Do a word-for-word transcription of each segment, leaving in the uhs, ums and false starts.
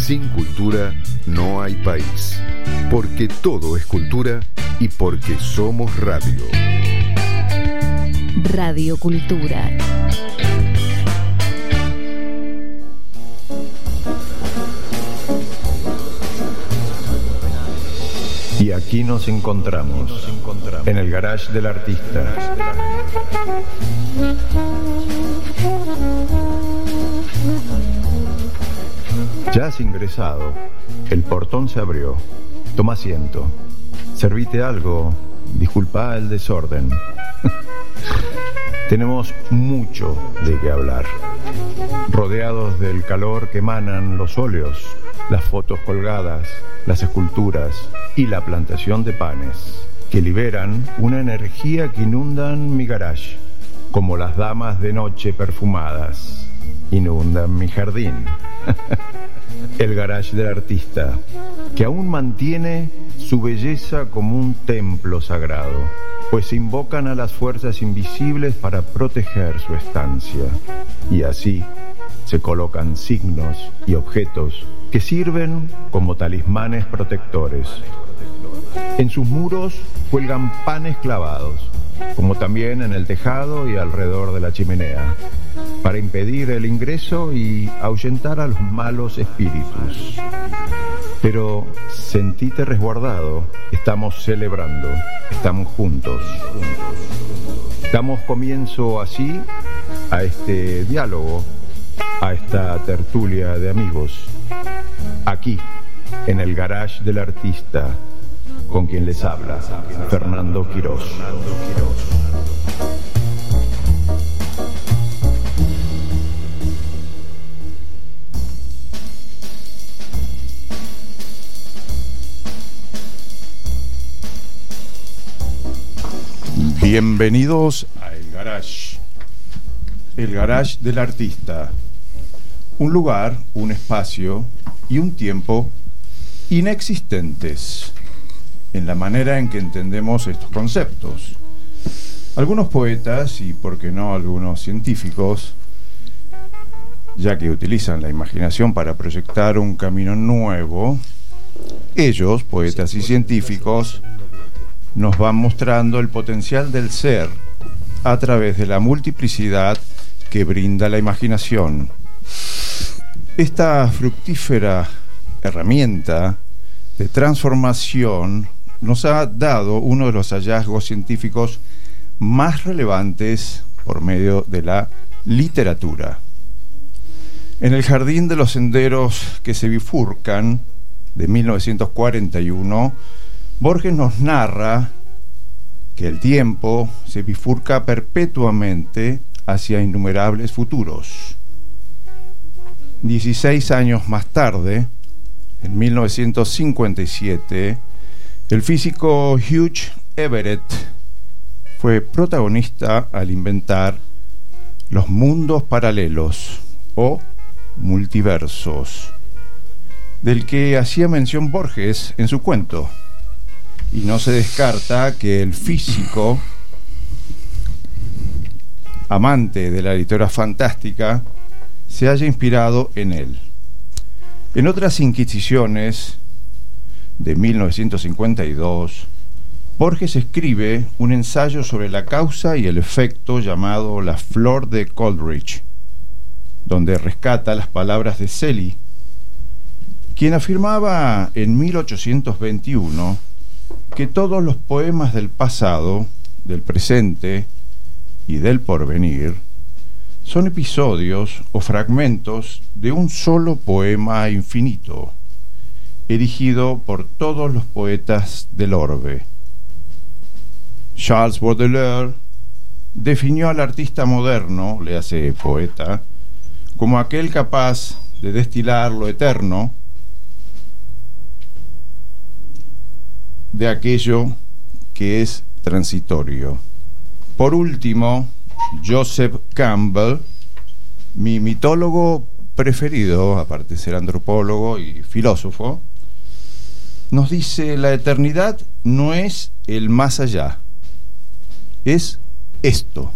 Sin cultura no hay país. Porque todo es cultura y porque somos radio. Radio Cultura. Y aquí nos encontramos, en el garage del artista. Ya has ingresado, el portón se abrió. Toma asiento. Servite algo, disculpa el desorden. Tenemos mucho de qué hablar. Rodeados del calor que emanan los óleos, las fotos colgadas, las esculturas y la plantación de panes, que liberan una energía que inundan mi garage, como las damas de noche perfumadas inundan mi jardín. El garage del artista, que aún mantiene su belleza como un templo sagrado, pues invocan a las fuerzas invisibles para proteger su estancia, y así se colocan signos y objetos que sirven como talismanes protectores. En sus muros cuelgan panes clavados, como también en el tejado y alrededor de la chimenea, para impedir el ingreso y ahuyentar a los malos espíritus. Pero sentite resguardado, estamos celebrando, estamos juntos. Damos comienzo así a este diálogo, a esta tertulia de amigos, aquí, en el garage del artista, con quien les habla, Fernando Quirós. Bienvenidos a El Garage, el garage del artista. Un lugar, un espacio y un tiempo inexistentes en la manera en que entendemos estos conceptos. Algunos poetas, y por qué no algunos científicos, ya que utilizan la imaginación para proyectar un camino nuevo, ellos, poetas y científicos, nos van mostrando el potencial del ser a través de la multiplicidad que brinda la imaginación. Esta fructífera herramienta de transformación nos ha dado uno de los hallazgos científicos más relevantes por medio de la literatura. En el Jardín de los Senderos que se bifurcan, de mil novecientos cuarenta y uno, Borges nos narra que el tiempo se bifurca perpetuamente hacia innumerables futuros. Dieciséis años más tarde, en mil novecientos cincuenta y siete, el físico Hugh Everett fue protagonista al inventar los mundos paralelos o multiversos, del que hacía mención Borges en su cuento. Y no se descarta que el físico, amante de la literatura fantástica, se haya inspirado en él. En otras inquisiciones, de mil novecientos cincuenta y dos, Borges escribe un ensayo sobre la causa y el efecto llamado La Flor de Coleridge, donde rescata las palabras de Shelley, quien afirmaba en mil ochocientos veintiuno que todos los poemas del pasado, del presente y del porvenir son episodios o fragmentos de un solo poema infinito, erigido por todos los poetas del orbe. Charles Baudelaire definió al artista moderno, le hace poeta, como aquel capaz de destilar lo eterno de aquello que es transitorio. Por último, Joseph Campbell, mi mitólogo preferido, aparte de ser antropólogo y filósofo, nos dice: la eternidad no es el más allá, es esto.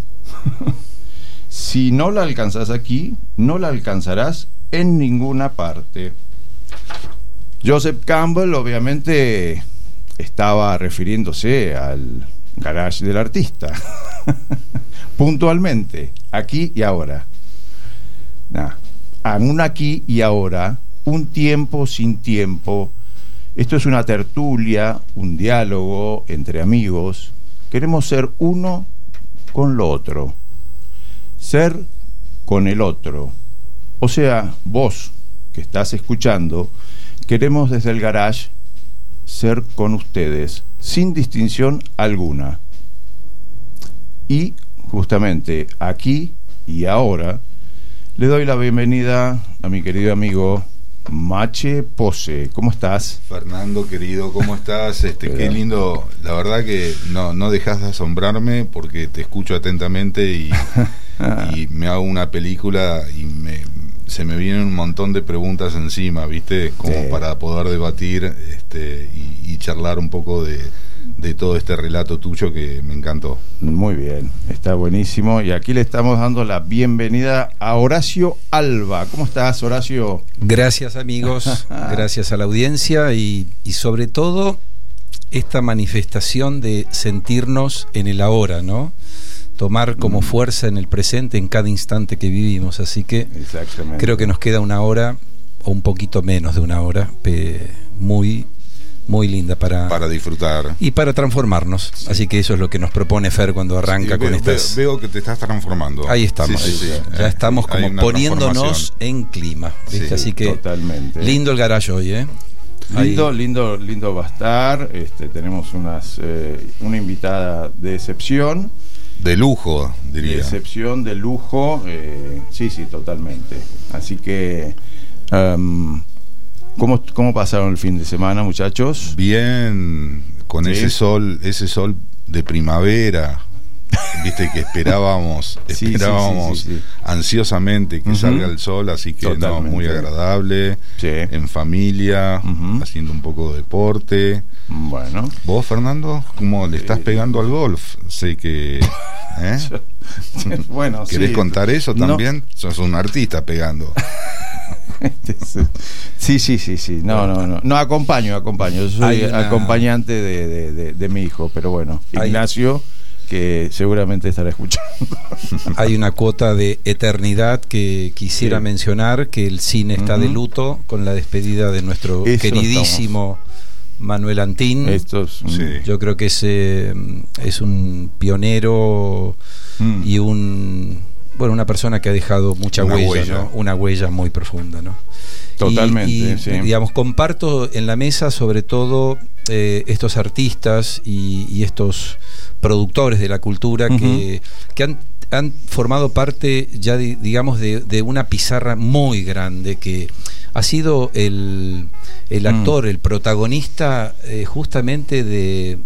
Si no la alcanzas aquí, no la alcanzarás en ninguna parte. Joseph Campbell obviamente estaba refiriéndose al garage del artista. Puntualmente, aquí y ahora. Nah, en un aquí y ahora, un tiempo sin tiempo. Esto es una tertulia, un diálogo entre amigos. Queremos ser uno con lo otro, ser con el otro. O sea, vos que estás escuchando, queremos desde el garage ser con ustedes, sin distinción alguna. Y justamente aquí y ahora le doy la bienvenida a mi querido amigo Mache Pose. ¿Cómo estás? Fernando, querido, ¿cómo estás? Este, qué lindo. La verdad que no, no dejas de asombrarme porque te escucho atentamente y, y me hago una película y me, se me vienen un montón de preguntas encima, ¿viste? Como sí. Para poder debatir este, y, y charlar un poco de, de todo este relato tuyo que me encantó. Muy bien, está buenísimo. Y aquí le estamos dando la bienvenida a Horacio Alba. ¿Cómo estás, Horacio? Gracias, amigos, gracias a la audiencia y, y sobre todo esta manifestación de sentirnos en el ahora, ¿no? Tomar como fuerza en el presente en cada instante que vivimos. Así que creo que nos queda una hora o un poquito menos de una hora pe, muy muy linda para para disfrutar y para transformarnos. Sí. Así que eso es lo que nos propone Fer cuando arranca sí, con veo, estas. Veo que te estás transformando. Ahí estamos. Sí, sí, sí. Ya eh, estamos sí, como poniéndonos en clima. ¿Viste? Sí, así que totalmente. Lindo el garage hoy, ¿eh? Lindo, Ahí. lindo, lindo va a estar. Este, tenemos unas eh, una invitada de excepción. De lujo, diría. De excepción, de lujo. Eh, sí, sí, totalmente. Así que. Um, ¿Cómo, ¿Cómo pasaron el fin de semana, muchachos? Bien, con ¿Sí? ese sol, ese sol de primavera, viste que esperábamos, sí, esperábamos sí, sí, sí, sí. ansiosamente que uh-huh. salga el sol, así que no, muy agradable, sí. en familia, uh-huh. haciendo un poco de deporte. Bueno. ¿Vos, Fernando, cómo le estás pegando al golf? Sé que ¿eh? Bueno, ¿querés sí. contar eso también? No. Sos un artista pegando. Sí, sí, sí, sí. No, no, no. No, acompaño, acompaño. Yo soy una... acompañante de, de, de, de mi hijo, pero bueno, Ignacio, que seguramente estará escuchando. Hay una cuota de eternidad que quisiera sí. mencionar, que el cine está uh-huh. de luto con la despedida de nuestro Eso queridísimo estamos. Manuel Antín. Estos, sí. Yo creo que es, eh, es un pionero mm. y un... Bueno, una persona que ha dejado mucha una huella, huella. ¿no? Una huella muy profunda, ¿no? Totalmente, y, y, sí. digamos, comparto en la mesa sobre todo eh, estos artistas y, y estos productores de la cultura uh-huh. que, que han, han formado parte ya, de, digamos, de, de una pizarra muy grande que ha sido el, el actor, mm. el protagonista eh, justamente de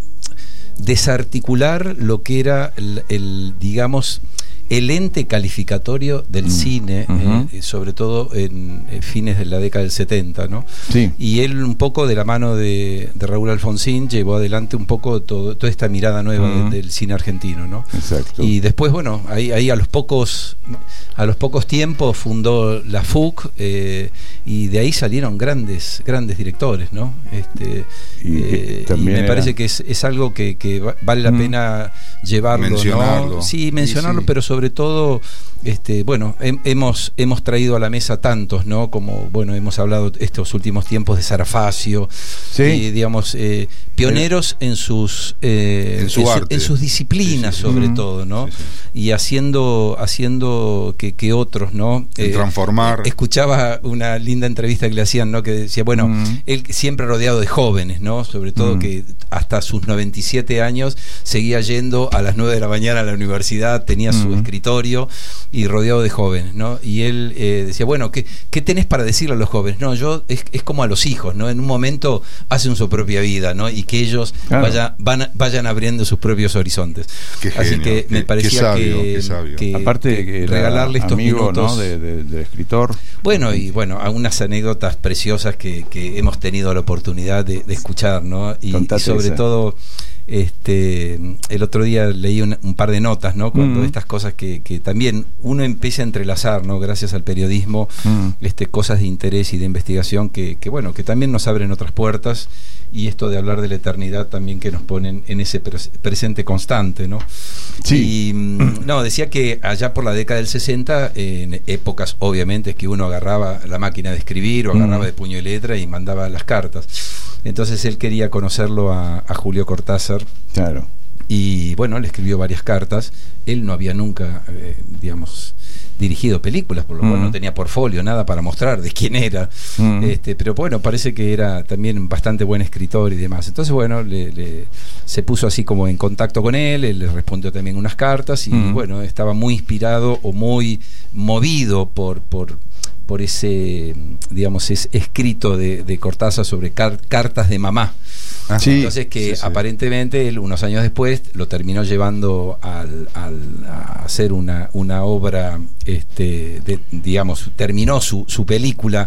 desarticular lo que era el, el digamos... el ente calificatorio del mm. cine, uh-huh. eh, sobre todo en, en fines de la década del setenta, ¿no? Sí. Y él un poco de la mano de, de Raúl Alfonsín llevó adelante un poco todo, toda esta mirada nueva uh-huh. de, del cine argentino, ¿no? Exacto. Y después, bueno, ahí, ahí a los pocos a los pocos tiempos fundó la F U C eh, y de ahí salieron grandes grandes directores, ¿no? Este, y, eh, y me era... parece que es, es algo que, que vale la mm. pena llevarlo, mencionarlo. ¿no? Sí, mencionarlo, sí, sí. pero sobre todo este, bueno, he, hemos hemos traído a la mesa tantos, ¿no? Como, bueno, hemos hablado estos últimos tiempos de Sarafacio, sí. y, digamos, eh, pioneros en sus eh, en, su en, arte. Su, en sus disciplinas, sí, sí, sí. sobre mm. todo, ¿no? Sí, sí. Y haciendo haciendo que, que otros, ¿no? Eh, transformar. Escuchaba una linda entrevista que le hacían, ¿no? Que decía, bueno, mm. él siempre rodeado de jóvenes, ¿no? Sobre todo mm. que hasta sus noventa y siete años seguía yendo a las nueve de la mañana a la universidad, tenía mm. su escritorio y rodeado de jóvenes, ¿no? Y él eh, decía, bueno, ¿qué, ¿qué tenés para decirle a los jóvenes? No, yo es, es como a los hijos, ¿no? En un momento hacen su propia vida, ¿no? Y que ellos claro. vaya, van, vayan abriendo sus propios horizontes. Qué Así genio, que me qué, parecía qué sabio, que, qué sabio. que aparte que regalarle estos amigo, minutos, ¿no? de, de, de escritor. Bueno, y bueno, algunas anécdotas preciosas que, que hemos tenido la oportunidad de, de escuchar, ¿no? Y, y sobre esa. todo Este, el otro día leí un, un par de notas, ¿no? Cuando mm. estas cosas que, que también uno empieza a entrelazar, ¿no? Gracias al periodismo, mm. este, cosas de interés y de investigación que, que, bueno, que también nos abren otras puertas, y esto de hablar de la eternidad también que nos ponen en ese pres presente constante, ¿no? Sí. Y, no, decía que allá por la década del sesenta, en épocas obviamente que uno agarraba la máquina de escribir o agarraba mm. de puño y letra y mandaba las cartas. Entonces él quería conocerlo a, a Julio Cortázar. Claro. Y bueno, le escribió varias cartas. Él no había nunca, eh, digamos, dirigido películas, por lo mm. cual no tenía portfolio, nada para mostrar de quién era. Mm. Este, pero bueno, parece que era también bastante buen escritor y demás. Entonces, bueno, le, le, se puso así como en contacto con él, él le respondió también unas cartas y mm. bueno, estaba muy inspirado o muy movido por... por por ese, digamos, ese escrito de, de Cortázar sobre car cartas de mamá. Ah, sí, entonces que sí, sí. aparentemente él unos años después lo terminó llevando al, al, a hacer una, una obra, este, de, digamos, terminó su, su película,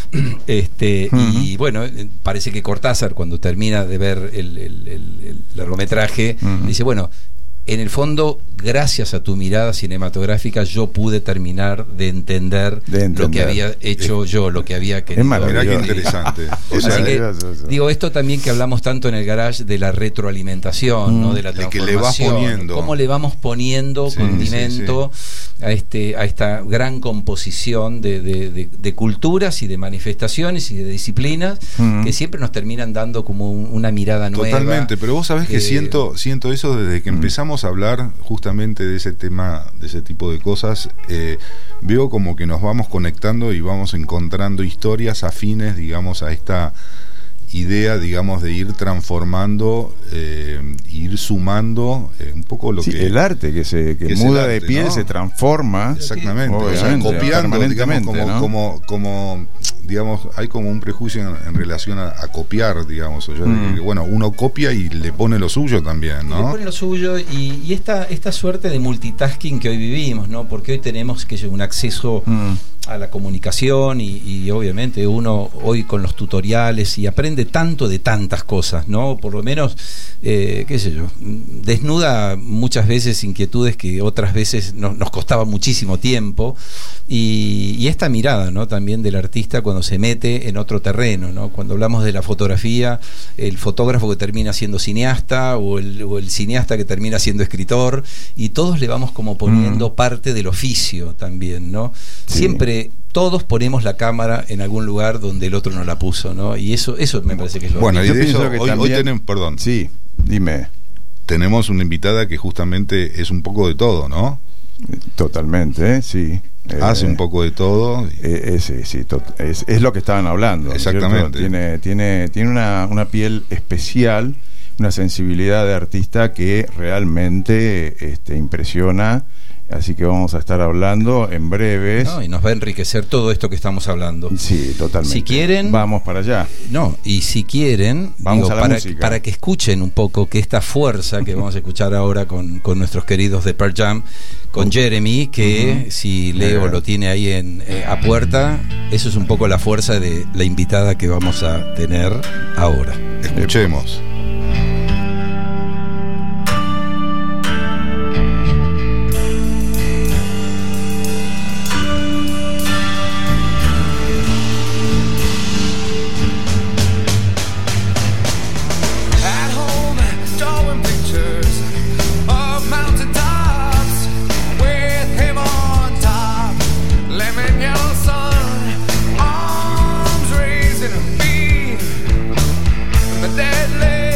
este, uh-huh. y bueno, parece que Cortázar cuando termina de ver el, el, el, el largometraje, uh-huh. dice, bueno, en el fondo, gracias a tu mirada cinematográfica, yo pude terminar de entender, de entender. lo que había hecho eh, yo, lo que había querido. Mirá qué interesante. O sea, Así que, digo, esto también que hablamos tanto en el garage de la retroalimentación, mm. ¿no? De la transformación. De que le vas poniendo. Cómo le vamos poniendo sí, condimento sí, sí. a este a esta gran composición de, de, de, de culturas y de manifestaciones y de disciplinas mm. que siempre nos terminan dando como un, una mirada nueva. Totalmente, pero vos sabés que, que siento, siento eso desde que mm. empezamos a hablar justamente de ese tema, de ese tipo de cosas. Eh, veo como que nos vamos conectando y vamos encontrando historias afines, digamos, a esta idea, digamos, de ir transformando, eh, ir sumando eh, un poco lo sí, que el arte que se que, que muda arte, de piel, ¿no? Se transforma, exactamente, o sea, copiando, digamos, como, ¿no? como, como, digamos, hay como un prejuicio en, en relación a, a copiar, digamos, yo, mm. que, bueno, uno copia y le pone lo suyo también, ¿no? Le pone lo suyo y, y esta esta suerte de multitasking que hoy vivimos, ¿no? Porque hoy tenemos que un acceso mm. a la comunicación y, y obviamente uno hoy con los tutoriales y aprende tanto de tantas cosas, ¿no? Por lo menos, eh, qué sé yo, desnuda muchas veces inquietudes que otras veces no, nos costaba muchísimo tiempo y, y esta mirada, ¿no? También del artista cuando se mete en otro terreno, ¿no? Cuando hablamos de la fotografía, el fotógrafo que termina siendo cineasta o el, o el cineasta que termina siendo escritor y todos le vamos como poniendo mm. parte del oficio también, ¿no? Sí. Siempre todos ponemos la cámara en algún lugar donde el otro no la puso, ¿no? Y eso eso me parece que es lo bueno, mismo. Y de eso, hoy, también... hoy tenemos, perdón. Sí, dime. Tenemos una invitada que justamente es un poco de todo, ¿no? Totalmente, sí. Hace eh, un poco de todo. Eh, sí, sí, es, es lo que estaban hablando. Exactamente. Tiene, tiene, tiene una, una piel especial, una sensibilidad de artista que realmente este, impresiona. Así que vamos a estar hablando en breves. No, y nos va a enriquecer todo esto que estamos hablando. Sí, totalmente. Si quieren, vamos para allá. No, y si quieren, vamos digo, a la para, música. para que escuchen un poco que esta fuerza que vamos a escuchar ahora con, con nuestros queridos de Pearl Jam, con Jeremy, que uh-huh. si Leo lo tiene ahí en eh, a puerta, eso es un poco la fuerza de la invitada que vamos a tener ahora. Escuchemos. Deadly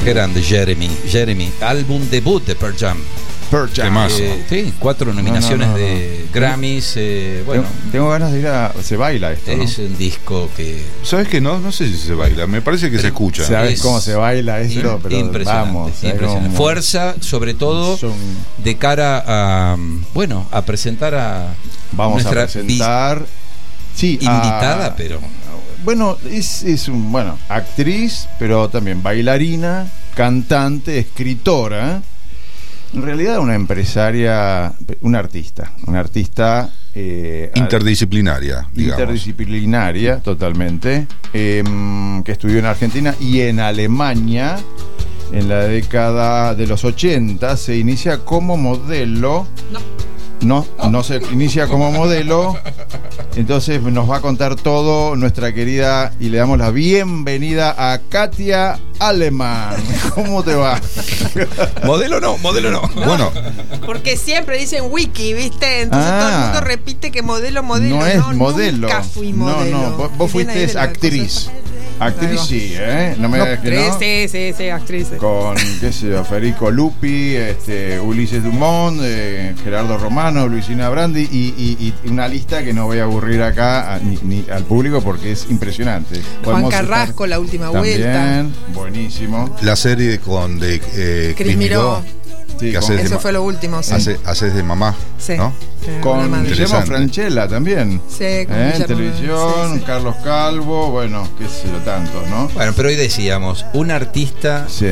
Grande Jeremy. Jeremy, álbum debut de Pearl Jam. Pearl Jam. Eh, sí, cuatro nominaciones no, no, no, de no. Grammys. Eh, bueno, tengo, tengo ganas de ir a. Se baila esto, ¿no? es un disco que. ¿Sabes qué? No, no sé si se baila, me parece que se escucha. ¿Sabes es cómo se baila esto? Pero impresionante, vamos, ¿sabes impresionante. cómo? Fuerza, sobre todo, Son- de cara a. Bueno, a presentar a. Vamos a nuestra presentar. Sí, vis- invitada, a- pero. Bueno, es, es un, bueno, actriz, pero también bailarina, cantante, escritora. En realidad una empresaria, una artista, una artista eh, Interdisciplinaria, digamos. interdisciplinaria totalmente, eh, que estudió en Argentina y en Alemania. En la década de los ochenta se inicia como modelo. No. No, no se inicia como modelo. Entonces nos va a contar todo nuestra querida y le damos la bienvenida a Katia Alemann. ¿Cómo te va? Modelo no, modelo no. Bueno, Porque siempre dicen wiki, ¿viste? Entonces Ah. todo el mundo repite que modelo, modelo. No es modelo. Nunca fui modelo. No, no, vos, vos Viene ahí fuiste de la actriz. cosa. Actriz Ahí va. sí, ¿eh? No me No, digas que no. sí, sí, sí, actriz. Con, qué sé yo, Federico Lupi, este, Ulises Dumont, eh, Gerardo Romano, Luisina Brandi y, y- y una lista que no voy a aburrir acá a- ni, ni al público porque es impresionante. Juan Podemos Carrasco, estar- La Última También, Vuelta. buenísimo. la serie con de eh, Cris Miró. Sí, ¿Qué con, haces? de Eso ma- fue lo último, sí. Hace- haces de mamá, Sí. ¿no? Eh, con una madre. Guillermo Interesante. Francella también. Sí, con ¿Eh? En Guillermo, televisión, sí, sí. Carlos Calvo, bueno, qué sé yo, tantos, ¿no? Bueno, pero hoy decíamos, una artista Sí.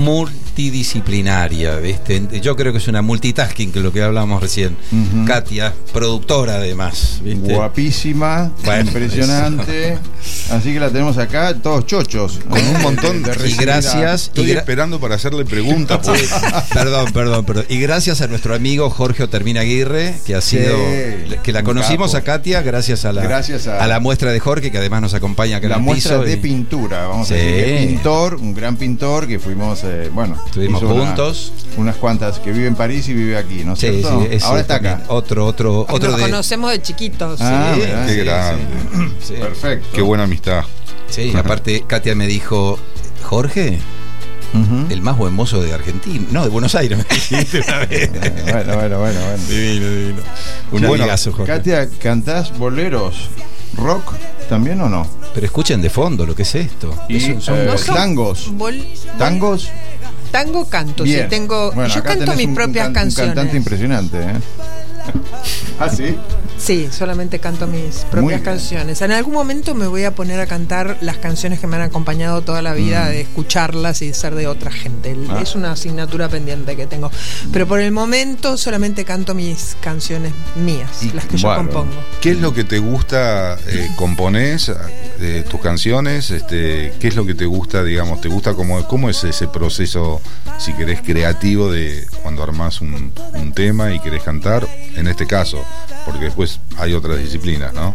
multidisciplinaria, ¿viste? Yo creo que es una multitasking, que es lo que hablábamos recién. Ujú. Katia, productora además, ¿viste? Guapísima, Bueno, impresionante. Así que la tenemos acá, todos chochos. Con un montón de de- Y recibir a- gracias. Estoy y gra- esperando para hacerle preguntas. porque- perdón, perdón, perdón. Y gracias a nuestro amigo Jorge Otermina Aguirre, que ha Sí, sido. que la un conocimos capo. a Katia gracias a la, Gracias a- la muestra de Jorge, que además nos acompaña acá La en el muestra piso. de y pintura, vamos Sí. a decir. que pintor, un gran pintor que fuimos, eh, bueno, Estuvimos hizo una- juntos. unas cuantas, que vive en París y vive aquí, ¿no es Sí, cierto? sí, ese Ahora está también. acá. Otro, otro, otro Nos de. conocemos de chiquitos. Ah, sí. mirá, Qué sí, grande. Sí. Perfecto. Qué buena amistad. Sí, aparte Katia me dijo, Jorge, Ujú. el más buen mozo de Argentina. No, de Buenos Aires, me dijiste una vez. Bueno, bueno, bueno, bueno. Divino, divino. Un Bueno, amigazo, Jorge. Katia, ¿cantás boleros? ¿Rock también o no? Pero escuchen de fondo lo que es esto. Y, Es un son- eh, No son- tangos. Bol- ¿Tangos? Tango canto, Bien. sí, tengo. Bueno, yo acá canto tenés mis un- un propias can- canciones. Un cantante impresionante, ¿eh? ¿Ah, sí? Sí, solamente canto mis Muy propias bien. canciones. En algún momento me voy a poner a cantar las canciones que me han acompañado toda la vida, Mm. de escucharlas y ser de otra gente. El- Ah. Es una asignatura pendiente que tengo. Pero por el momento solamente canto mis canciones mías, Y- las que yo bueno. compongo. ¿Qué es lo que te gusta? Eh, ¿Componés eh, tus canciones? Este, ¿Qué es lo que te gusta, digamos? ¿Te gusta cómo, cómo es ese proceso, si querés, creativo de cuando armás un, un tema y querés cantar? En este caso, porque después hay otras disciplinas, ¿no?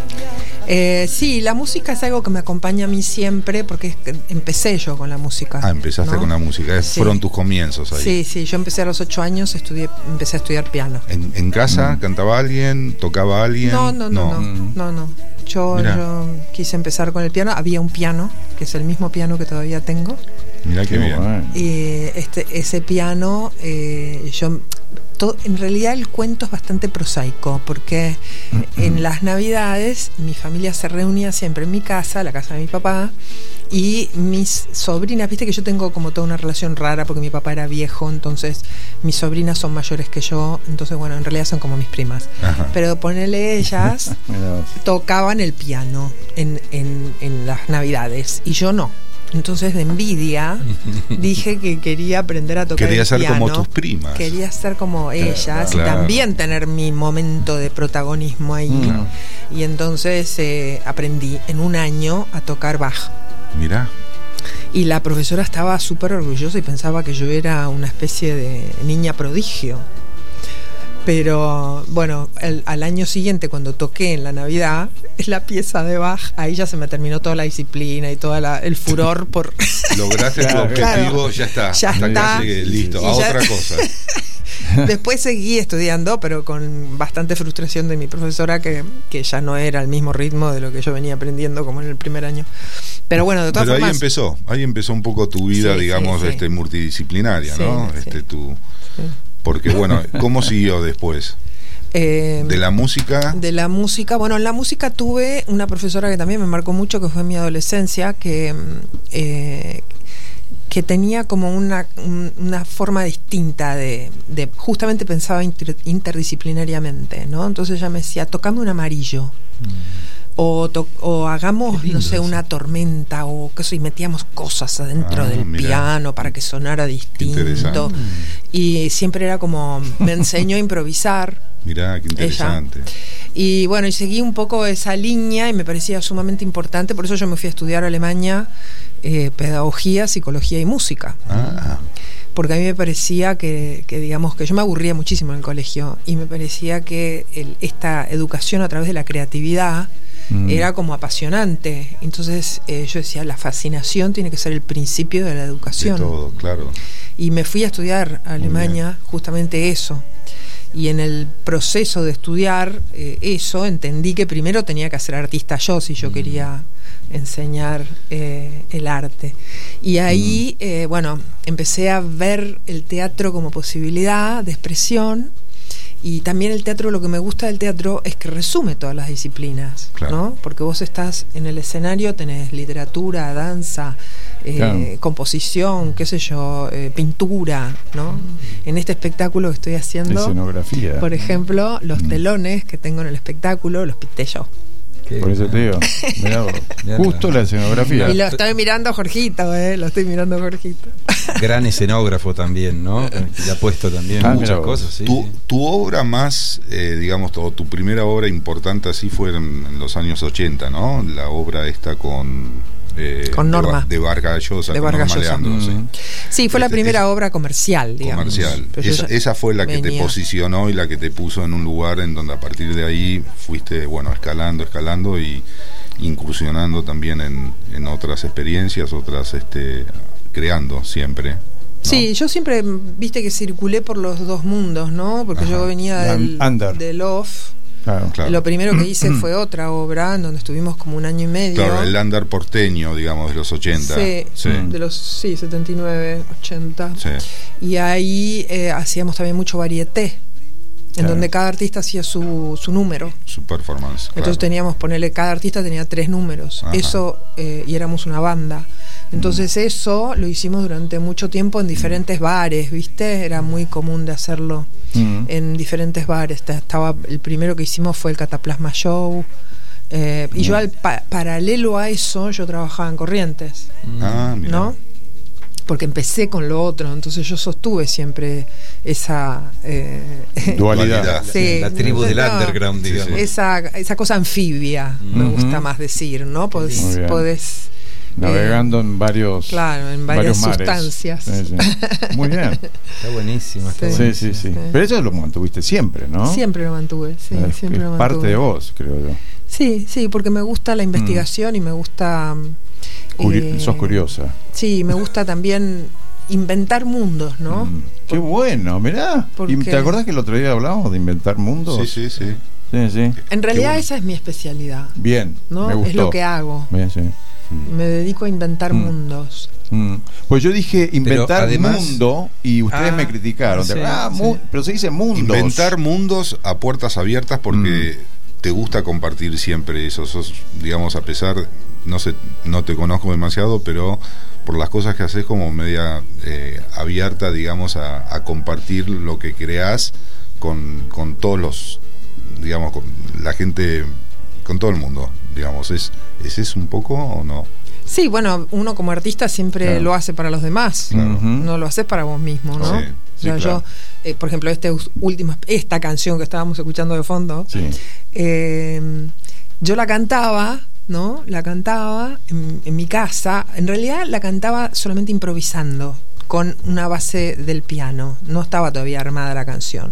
Eh, sí, la música es algo que me acompaña a mí siempre porque es que empecé yo con la música. Ah, empezaste ¿no? con la música. Sí. Fueron tus comienzos ahí. Sí, sí, yo empecé a los ocho años, estudié, empecé a estudiar piano. ¿En, en casa cantaba alguien? ¿Tocaba alguien? No, no, no, no, Mm. no, no. Yo, Mirá. yo quise empezar con el piano. Había un piano, que es el mismo piano que todavía tengo. Mirá qué Qué bien. bueno. Y este, ese piano, eh, yo, todo, en realidad el cuento es bastante prosaico, porque en las Navidades mi familia se reunía siempre en mi casa, la casa de mi papá, y mis sobrinas, viste que yo tengo como toda una relación rara porque mi papá era viejo, entonces mis sobrinas son mayores que yo, entonces bueno, en realidad son como mis primas. Ajá. Pero ponele ellas, Mirá vos. tocaban el piano en, en, en las Navidades y yo no. Entonces de envidia dije que quería aprender a tocar Quería el ser piano. como tus primas. Quería ser como ellas claro. y también tener mi momento de protagonismo ahí. Claro. Y entonces eh, aprendí en un año a tocar Bach. Mirá. Y la profesora estaba súper orgullosa y pensaba que yo era una especie de niña prodigio. Pero bueno, el- al año siguiente cuando toqué en la Navidad, es la pieza de Bach, ahí ya se me terminó toda la disciplina y todo el furor por... Lograste Claro, tu objetivo, claro. ya está. Ya Hasta está. acá llegué, listo. Y A ya- otra cosa. Después seguí estudiando, pero con bastante frustración de mi profesora, que, que ya no era el mismo ritmo de lo que yo venía aprendiendo como en el primer año. Pero bueno, de todas Pero formas. ahí empezó, ahí empezó un poco tu vida, Sí, digamos, sí, sí. este multidisciplinaria, Sí, ¿no? sí. Este tu Sí. Porque bueno, ¿cómo siguió después? Eh, De la música. De la música, bueno, en la música tuve una profesora que también me marcó mucho, que fue en mi adolescencia, que, eh, que tenía como una, un- una forma distinta de, de justamente pensaba inter- interdisciplinariamente, ¿no? Entonces ella me decía, tocame un amarillo. O, to- o hagamos, Qué lindo no sé, eso. una tormenta o qué sé, y metíamos cosas adentro Ah, del mirá. piano para que sonara distinto. interesante. Y siempre era como, me enseñó a improvisar. Mirá, qué interesante. Y bueno, y seguí un poco esa línea y me parecía sumamente importante, por eso yo me fui a estudiar a Alemania eh, pedagogía, psicología y música. Ah, Porque a mí me parecía que, que, digamos, que yo me aburría muchísimo en el colegio y me parecía que el- esta educación a través de la creatividad Mm. era como apasionante. Entonces eh, yo decía, la fascinación tiene que ser el principio de la de educación. todo, claro. Y me fui a estudiar a Alemania justamente eso. Y en el proceso de estudiar eh, eso, entendí que primero tenía que ser artista yo si yo quería enseñar eh, el arte. Y ahí, eh, bueno, empecé a ver el teatro como posibilidad de expresión. Y también el teatro, lo que me gusta del teatro es que resume todas las disciplinas, Claro. ¿no? Porque vos estás en el escenario, tenés literatura, danza, eh, Claro. composición, qué sé yo, eh, pintura, ¿no? En este espectáculo que estoy haciendo, Escenografía. por ejemplo, los Mm. telones que tengo en el espectáculo los pinté yo. Qué Por eso te digo. Mirá vos. Mirá. Justo la escenografía. Y lo estoy mirando a Jorgito, ¿eh? Lo estoy mirando a Jorgito. Gran escenógrafo también, ¿no? Y ha puesto también Ah, mira muchas vos. cosas. Sí, tu, sí. tu obra más, eh, digamos, o tu primera obra importante así fue en, en los años ochenta, ¿no? La obra esta con... eh, Con de Norma. Ba- De Vargas Llosa. De con Vargas Norma Llosa. Leandro, sí. Mm. Sí, fue la Este, primera esa- obra comercial, digamos. Comercial. Pero yo Esa, ya esa fue la que te venía. posicionó y la que te puso en un lugar en donde a partir de ahí fuiste, bueno, escalando, escalando y incursionando también en, en otras experiencias, otras, este, creando siempre. ¿no? Sí, yo siempre, viste que circulé por los dos mundos, ¿no? Porque Ajá. yo venía La del, under. del off. Claro. Claro. Lo primero que hice fue otra obra en donde estuvimos como un año y medio. Claro, el under porteño, digamos, de los ochenta. Sí, Sí. de los sí, setenta y nueve, ochenta. Sí. Y ahí eh, hacíamos también mucho varieté, en Claro. donde cada artista hacía su, su número. Su performance. Entonces claro. teníamos, ponerle, cada artista tenía tres números. Ajá. Eso, eh, y éramos una banda. Entonces eso lo hicimos durante mucho tiempo en diferentes bares, ¿viste? Era muy común de hacerlo Mm. en diferentes bares. Ta- Estaba, el primero que hicimos fue el Cataplasma Show. eh, y yo al pa- paralelo a eso, yo trabajaba en Corrientes, Ah, mira. ¿no? Porque empecé con lo otro, entonces yo sostuve siempre esa eh, Dualidad. Dualidad. Sí, La tribu del no, underground, Sí, digamos. sí. esa, esa cosa anfibia, me Ujú. gusta más decir, ¿no? Podés, Muy bien. podés Navegando eh, en varios. claro, en varias mares. sustancias. Sí, sí. Muy bien. Está buenísimo. Está Sí. Sí, buenísimo. sí, sí. Sí. Pero eso lo mantuviste siempre, ¿no? Siempre lo mantuve, sí, Es- siempre es lo mantuve. parte de vos, creo yo. Sí, sí, porque me gusta la investigación y me gusta... Curi- eh, sos curiosa. Sí, me gusta también inventar mundos, ¿no? Mm. Qué bueno, mirá. ¿Por ¿Y qué? ¿Te acordás que el otro día hablábamos de inventar mundos? Sí, sí, sí. Sí, sí. En realidad bueno. esa es mi especialidad, Bien, ¿no? me gustó. Es lo que hago. Bien, sí. Me dedico a inventar Mm. mundos. Mm. Pues yo dije inventar además- mundo y ustedes Ah, me criticaron. sí, ah, mu- sí. pero se dice mundos. Inventar mundos a puertas abiertas porque Mm. te gusta compartir siempre eso. Sos, digamos, a pesar, no sé, no te conozco demasiado, pero por las cosas que haces como media eh, abierta, digamos, a, a compartir lo que creás con, con todos los, digamos, con la gente, con todo el mundo, digamos. ¿Es, es eso un poco o no? Sí, bueno, uno como artista siempre Claro. lo hace para los demás. Claro. Ujú. No lo haces para vos mismo, ¿no? Sí, O sí, sea, claro. yo, eh, por ejemplo, este us- última, esta canción que estábamos escuchando de fondo, Sí. eh, yo la cantaba, ¿no? La cantaba en, en mi casa. En realidad la cantaba solamente improvisando, con una base del piano. No estaba todavía armada la canción.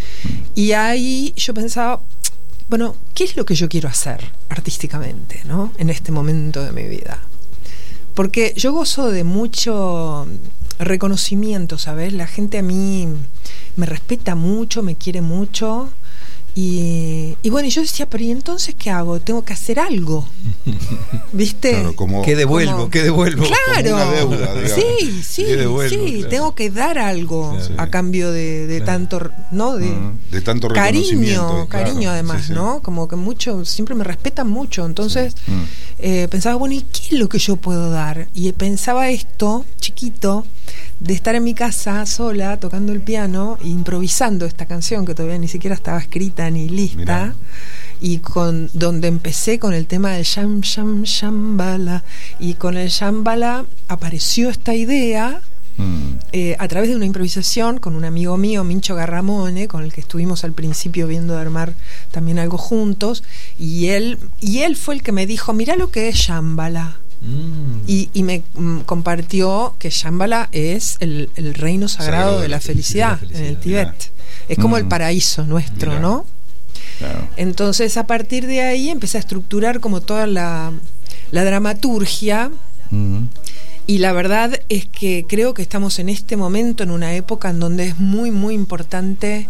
Y ahí yo pensaba, bueno, ¿qué es lo que yo quiero hacer artísticamente, ¿no? En este momento de mi vida. Porque yo gozo de mucho reconocimiento, ¿sabes? La gente a mí me respeta mucho, me quiere mucho Y, y bueno, y yo decía, pero ¿y entonces qué hago? Tengo que hacer algo. ¿Viste? Claro, como, ¿Qué devuelvo? como- ¿Qué devuelvo? Claro. Como una deuda, digamos. Sí, sí, ¿Qué devuelvo? sí, Claro. tengo que dar algo Claro. a cambio de, de Claro. tanto, ¿no? De, de tanto reconocimiento. cariño, claro, cariño además, sí, sí. ¿no? Como que mucho, siempre me respetan mucho. Entonces Mm. eh, pensaba, bueno, ¿y qué es lo que yo puedo dar? Y pensaba esto, chiquito, de estar en mi casa sola, tocando el piano, improvisando esta canción que todavía ni siquiera estaba escrita ni lista. Mirá. Y con donde empecé con el tema del sham, sham, shambala. Y con el shambala apareció esta idea. Mm. Eh, a través de una improvisación con un amigo mío, Mincho Garramone, con el que estuvimos al principio viendo de armar también algo juntos, y él, y él fue el que me dijo, mirá lo que es Shambhala. Mm. Y, y me mm, compartió que Shambhala es el, el reino sagrado, Sagrado de la felicidad, de la en el felicidad, Tíbet. Es como Mm. el paraíso nuestro, Mirá. ¿no? Claro. Entonces, a partir de ahí empecé a estructurar como toda la, la dramaturgia. Mm. Y la verdad es que creo que estamos en este momento en una época en donde es muy, muy importante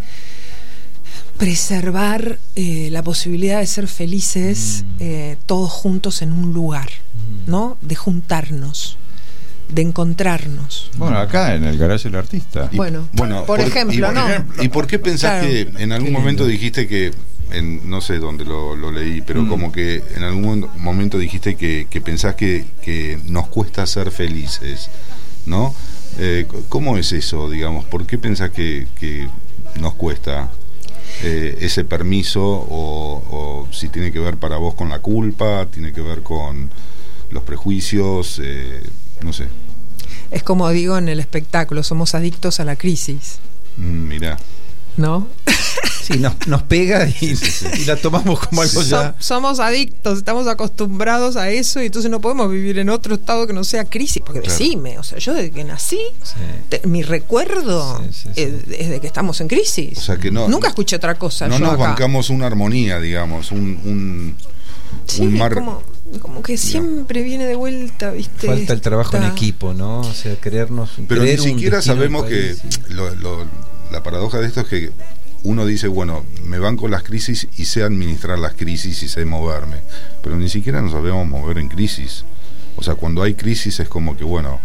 preservar eh, la posibilidad de ser felices Mm. eh, todos juntos en un lugar, Mm. ¿no? De juntarnos, de encontrarnos. Bueno, acá en el garaje del artista. Y- Bueno, por y- ejemplo, y, ¿no? ¿Y por qué pensás Claro. que en algún Qué momento lindo. dijiste que, en, no sé dónde lo, lo leí, pero Mm. como que en algún momento dijiste que, que pensás que, que nos cuesta ser felices, ¿no? Eh, ¿Cómo es eso, digamos? ¿Por qué pensás que, que nos cuesta eh, ese permiso? O, o si tiene que ver para vos con la culpa, tiene que ver con los prejuicios, eh, no sé. Es como digo en el espectáculo, somos adictos a la crisis, Mm, mirá. ¿no? Sí, nos, nos pega y, y la tomamos como algo So- ya. somos adictos, estamos acostumbrados a eso y entonces no podemos vivir en otro estado que no sea crisis. Porque Claro. decime, o sea, yo desde que nací, Sí. te- mi recuerdo Sí, sí, sí. Es, es de que estamos en crisis. O sea que no- Nunca escuché otra cosa. No yo nos acá. bancamos una armonía, digamos, un, un, Sí, un mar. como, como que siempre viene de vuelta, ¿viste? Falta el trabajo en Esta- equipo, ¿no? O sea, creernos. Pero ni creer un siquiera destino sabemos del que país y- lo- lo- la paradoja de esto es que uno dice, bueno, me banco las crisis y sé administrar las crisis y sé moverme, pero ni siquiera nos sabemos mover en crisis. O sea, cuando hay crisis es como que, bueno,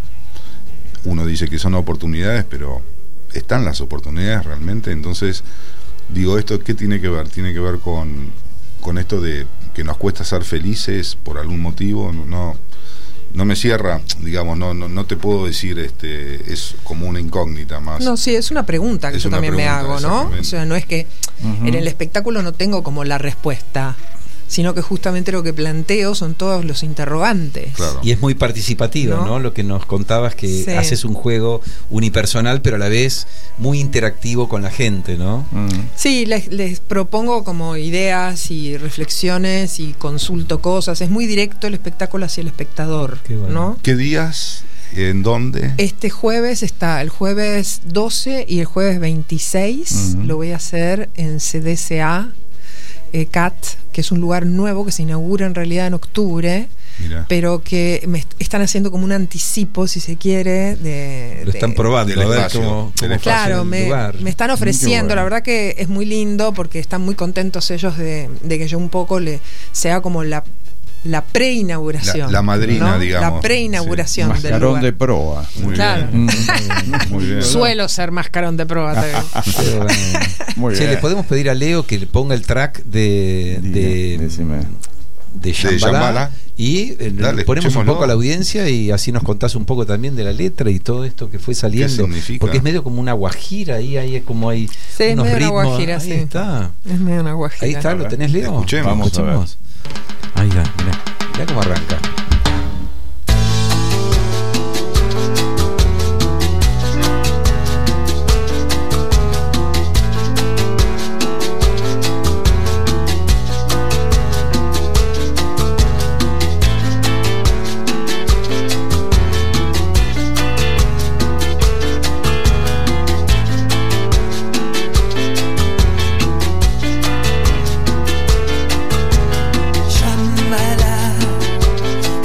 uno dice que son oportunidades, pero ¿están las oportunidades realmente? Entonces, digo, ¿esto qué tiene que ver? Tiene que ver con, con esto de que nos cuesta ser felices por algún motivo. No, no me cierra, digamos, no, no, no te puedo decir, este, es como una incógnita más. No, sí, es una pregunta que Es yo una también me pregunta, hago, ¿no? exactamente. O sea, no es que Ujú. en el espectáculo no tengo como la respuesta, sino que justamente lo que planteo son todos los interrogantes. Claro. Y es muy participativo, ¿No? ¿no? Lo que nos contabas, que Sí. haces un juego unipersonal, pero a la vez muy interactivo con la gente, ¿no? Mm. Sí, les, les propongo como ideas y reflexiones y consulto cosas. Es muy directo el espectáculo hacia el espectador, Qué bueno. ¿no? ¿Qué días? ¿En dónde? Este jueves está el jueves doce y el jueves veintiséis. Ujú. Lo voy a hacer en C D C A eh, C A T, que es un lugar nuevo que se inaugura en realidad en octubre, Mira. pero que me est- están haciendo como un anticipo, si se quiere, de... Lo están de- probando, del a ver espacio, cómo, del cómo espacio. funciona Claro, el me, lugar. me están ofreciendo, bueno. la verdad que es muy lindo porque están muy contentos ellos de, de que yo un poco le sea como la, la preinauguración. La- la madrina, ¿no? digamos. La preinauguración del Mascarón lugar. de proa. Muy Claro. bien. Mm. Muy bien. Suelo ser mascarón de prueba. te digo. Pero, bueno. Muy Che, bien. le podemos pedir a Leo que le ponga el track de de, Decime. de Shambhala. Shambhala y eh, Dale, ponemos un escuchémoslo. poco a la audiencia y así nos contás un poco también de la letra y todo esto que fue saliendo. significa? Porque es medio como una guajira ahí, ahí es como hay Sí, es unos medio una ritmos. guajira, ahí sí. está. Es medio una guajira. Ahí está, ¿lo tenés, Leo? Escuchemos. Vamos a ver. Escuchemos. Ahí va, mirá. Mirá cómo arranca. Shambhala,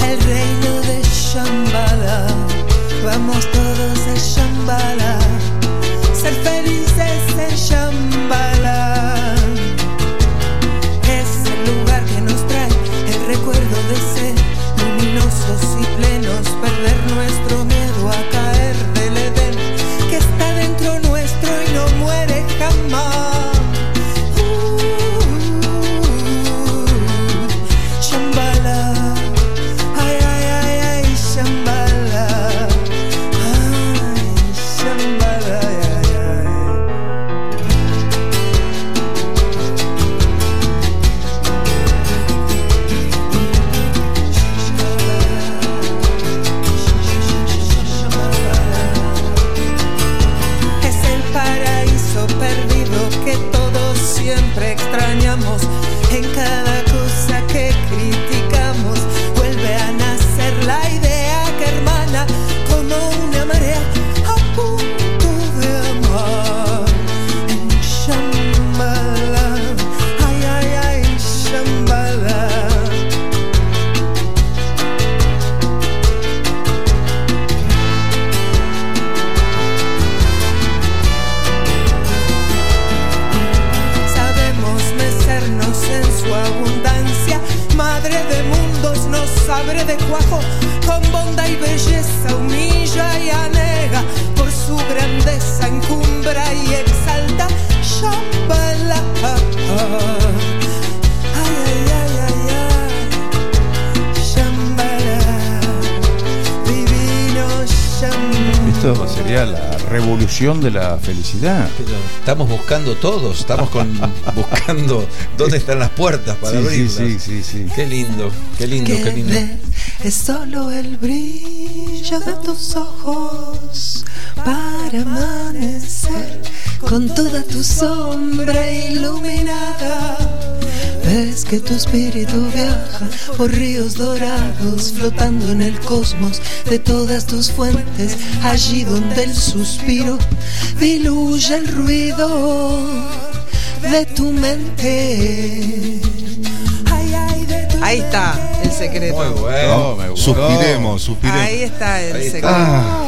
su abundancia, madre de mundos nos abre de cuajo, con bondad y belleza humilla y anega, por su grandeza encumbra y exalta. Shambhala, ay, ay, ay, ay, ay. Shambhala, divino Shambhala. Esto sería la revolución de la felicidad. Pero estamos buscando todos, estamos con, buscando dónde están las puertas para Sí, abrirlas. sí, sí, sí, sí. Qué lindo, qué lindo, qué lindo. Es solo el brillo de tus ojos para amanecer con toda tu sombra iluminada. Ves que tu espíritu viaja por ríos dorados, flotando en el cosmos de todas tus fuentes, allí donde el suspiro diluye el ruido de tu mente. Ay, ay, de tu Ahí está el secreto. Muy bueno. No, me gustó. Suspiremos, suspiremos. Ahí está el Ahí está. secreto.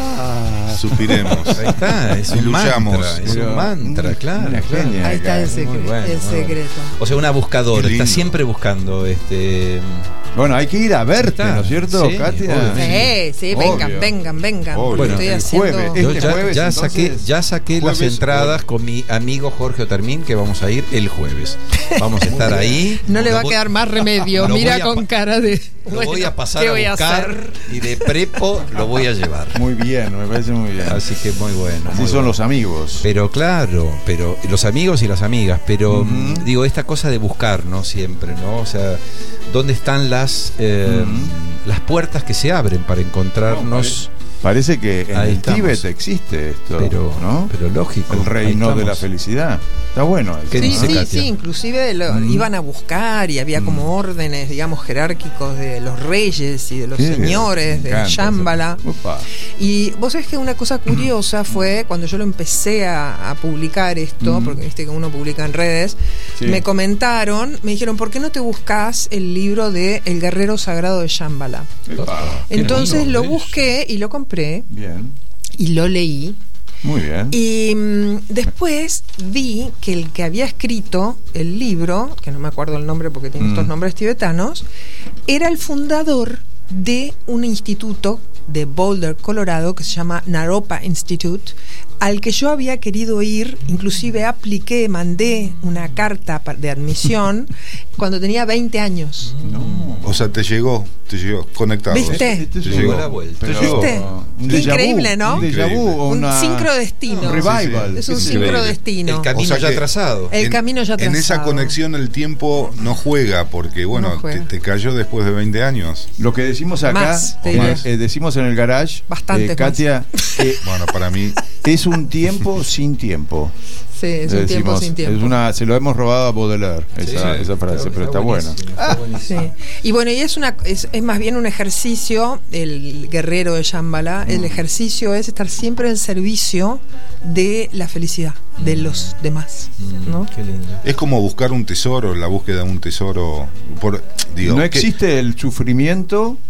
Ah, Suspiremos. Ahí está, es un Iluyamos. mantra, es Pero, un mantra, claro. una claro. genia. Ahí está el, Muy secre- bueno, el muy bueno. secreto. O sea, una buscadora, Qué lindo. está siempre buscando este. Bueno, hay que ir a verte, Está. ¿no es cierto, Sí, Katia? obvio. Sí, sí, Obvio. vengan, vengan, vengan. Obvio. porque estoy El haciendo. jueves, Yo Este ya, jueves, ya entonces, saqué, ya saqué las jueves, entradas con mi amigo Jorge Otermín, que vamos a ir el jueves. Vamos a estar ahí. No le Lo va a voy- quedar más remedio. lo Mira voy a con pa- cara de. Lo bueno, voy a pasar ¿qué a voy a buscar hacer? y de prepo lo voy a llevar. Muy bien, me parece muy bien. Así que muy bueno. Así muy son bueno. los amigos. Pero claro, pero los amigos y las amigas, pero Ujú. mm, digo, esta cosa de buscar, ¿no? Siempre, ¿no? O sea, ¿dónde están las eh, Ujú. las puertas que se abren para encontrarnos? Parece que en Ahí el estamos. Tíbet existe esto, pero, ¿no? pero lógico. El reino ahí de la estamos. felicidad. Está bueno eso, ¿Qué Sí, ¿no? dice sí, Katia? sí, inclusive lo Mm. iban a buscar y había como órdenes, digamos, jerárquicos de los reyes y de los Sí, señores, me de encanta Shambhala. eso. Upa. Y vos sabés que una cosa curiosa fue cuando yo lo empecé a, a publicar esto, Mm. porque viste que uno publica en redes, Sí. me comentaron, me dijeron, ¿por qué no te buscas el libro de El Guerrero Sagrado de Shambhala? Upa. Entonces lindo lo eso. busqué y lo compré Bien, y lo leí. muy bien. Y mm, después vi que el que había escrito el libro, que no me acuerdo el nombre porque tiene Mm. estos nombres tibetanos, era el fundador de un instituto de Boulder, Colorado, que se llama Naropa Institute, al que yo había querido ir, inclusive apliqué, mandé una carta pa- de admisión cuando tenía veinte años. No. O sea, te llegó, te llegó, conectado. ¿Viste? Este es Te un- llegó. la vuelta. pero ¿Viste? un Qué déjà vu, increíble, ¿no? Un déjà vu Increíble. o Un una... sincrodestino. un revival. Es un Increíble. sincrodestino. El camino O sea ya que- trazado. El En- camino ya En esa trazado. conexión el tiempo no juega, porque bueno, No juega. te, te cayó después de veinte años. Lo que decimos acá, Más, te eh, diría. eh, decimos en el garage, Bastantes eh, Katia, eh, Bueno, para mí, es un tiempo sin tiempo. Sí, es Le un tiempo decimos, sin tiempo. Es una, se lo hemos robado a Baudelaire, esa, Sí, esa frase, pero está buena. buenísimo, está buenísimo. Sí. Y bueno, y es una es, es más bien un ejercicio, el guerrero de Shambhala, el ejercicio es estar siempre al servicio de la felicidad de los demás, Mm, ¿no? Qué lindo. es como buscar un tesoro, la búsqueda de un tesoro. Por, digo, No que- existe el sufrimiento,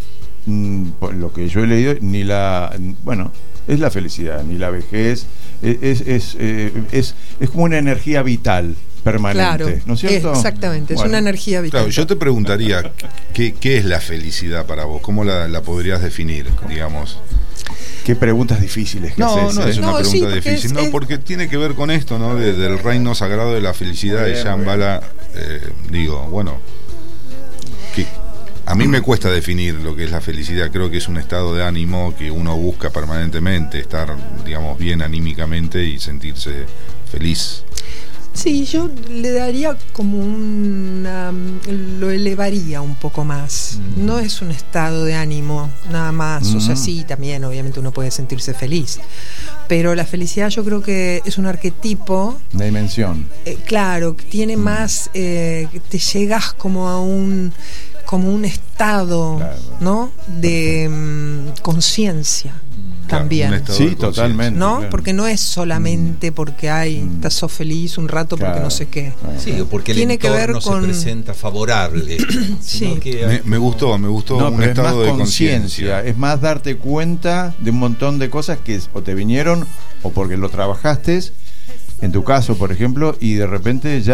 mm, por lo que yo he leído, ni la, bueno, es la felicidad, ni la vejez, es, es, es, eh, es, es como una energía vital permanente, Claro, ¿no es cierto? exactamente, es Bueno, una energía vital. Claro, yo te preguntaría, ¿qué, qué es la felicidad para vos? ¿Cómo la, la podrías definir, digamos? Qué preguntas difíciles que No, haces, no ¿eh? es una No, sí, pregunta porque difícil, es- no, es- porque tiene que ver con esto, ¿no? De- del reino sagrado de la felicidad Muy de bien, Shambhala. Eh, digo, bueno, que a mí me cuesta definir lo que es la felicidad. Creo que es un estado de ánimo que uno busca permanentemente, estar, digamos, bien anímicamente y sentirse feliz. Sí, yo le daría como una... lo elevaría un poco más. Mm. No es un estado de ánimo, nada más. O sea, Mm. sí, también obviamente uno puede sentirse feliz. Pero la felicidad yo creo que es un arquetipo, La dimensión. eh, claro, que tiene más... eh, que te llegas como a un... como un estado, Claro. ¿no? De mm, conciencia Claro, también. un estado Sí, de conciencia. totalmente. ¿No? claro. Porque no es solamente porque hay, Mm. estás sos feliz un rato porque Claro. no sé qué. Bueno. Sí, porque el Tiene que entorno ver se con- presenta favorable. sino Sí. que Me, me gustó, me gustó No, un pero es más estado de conciencia, conciencia. es más darte cuenta de un montón de cosas que o te vinieron o porque lo trabajaste, en tu caso, por ejemplo, y de repente ya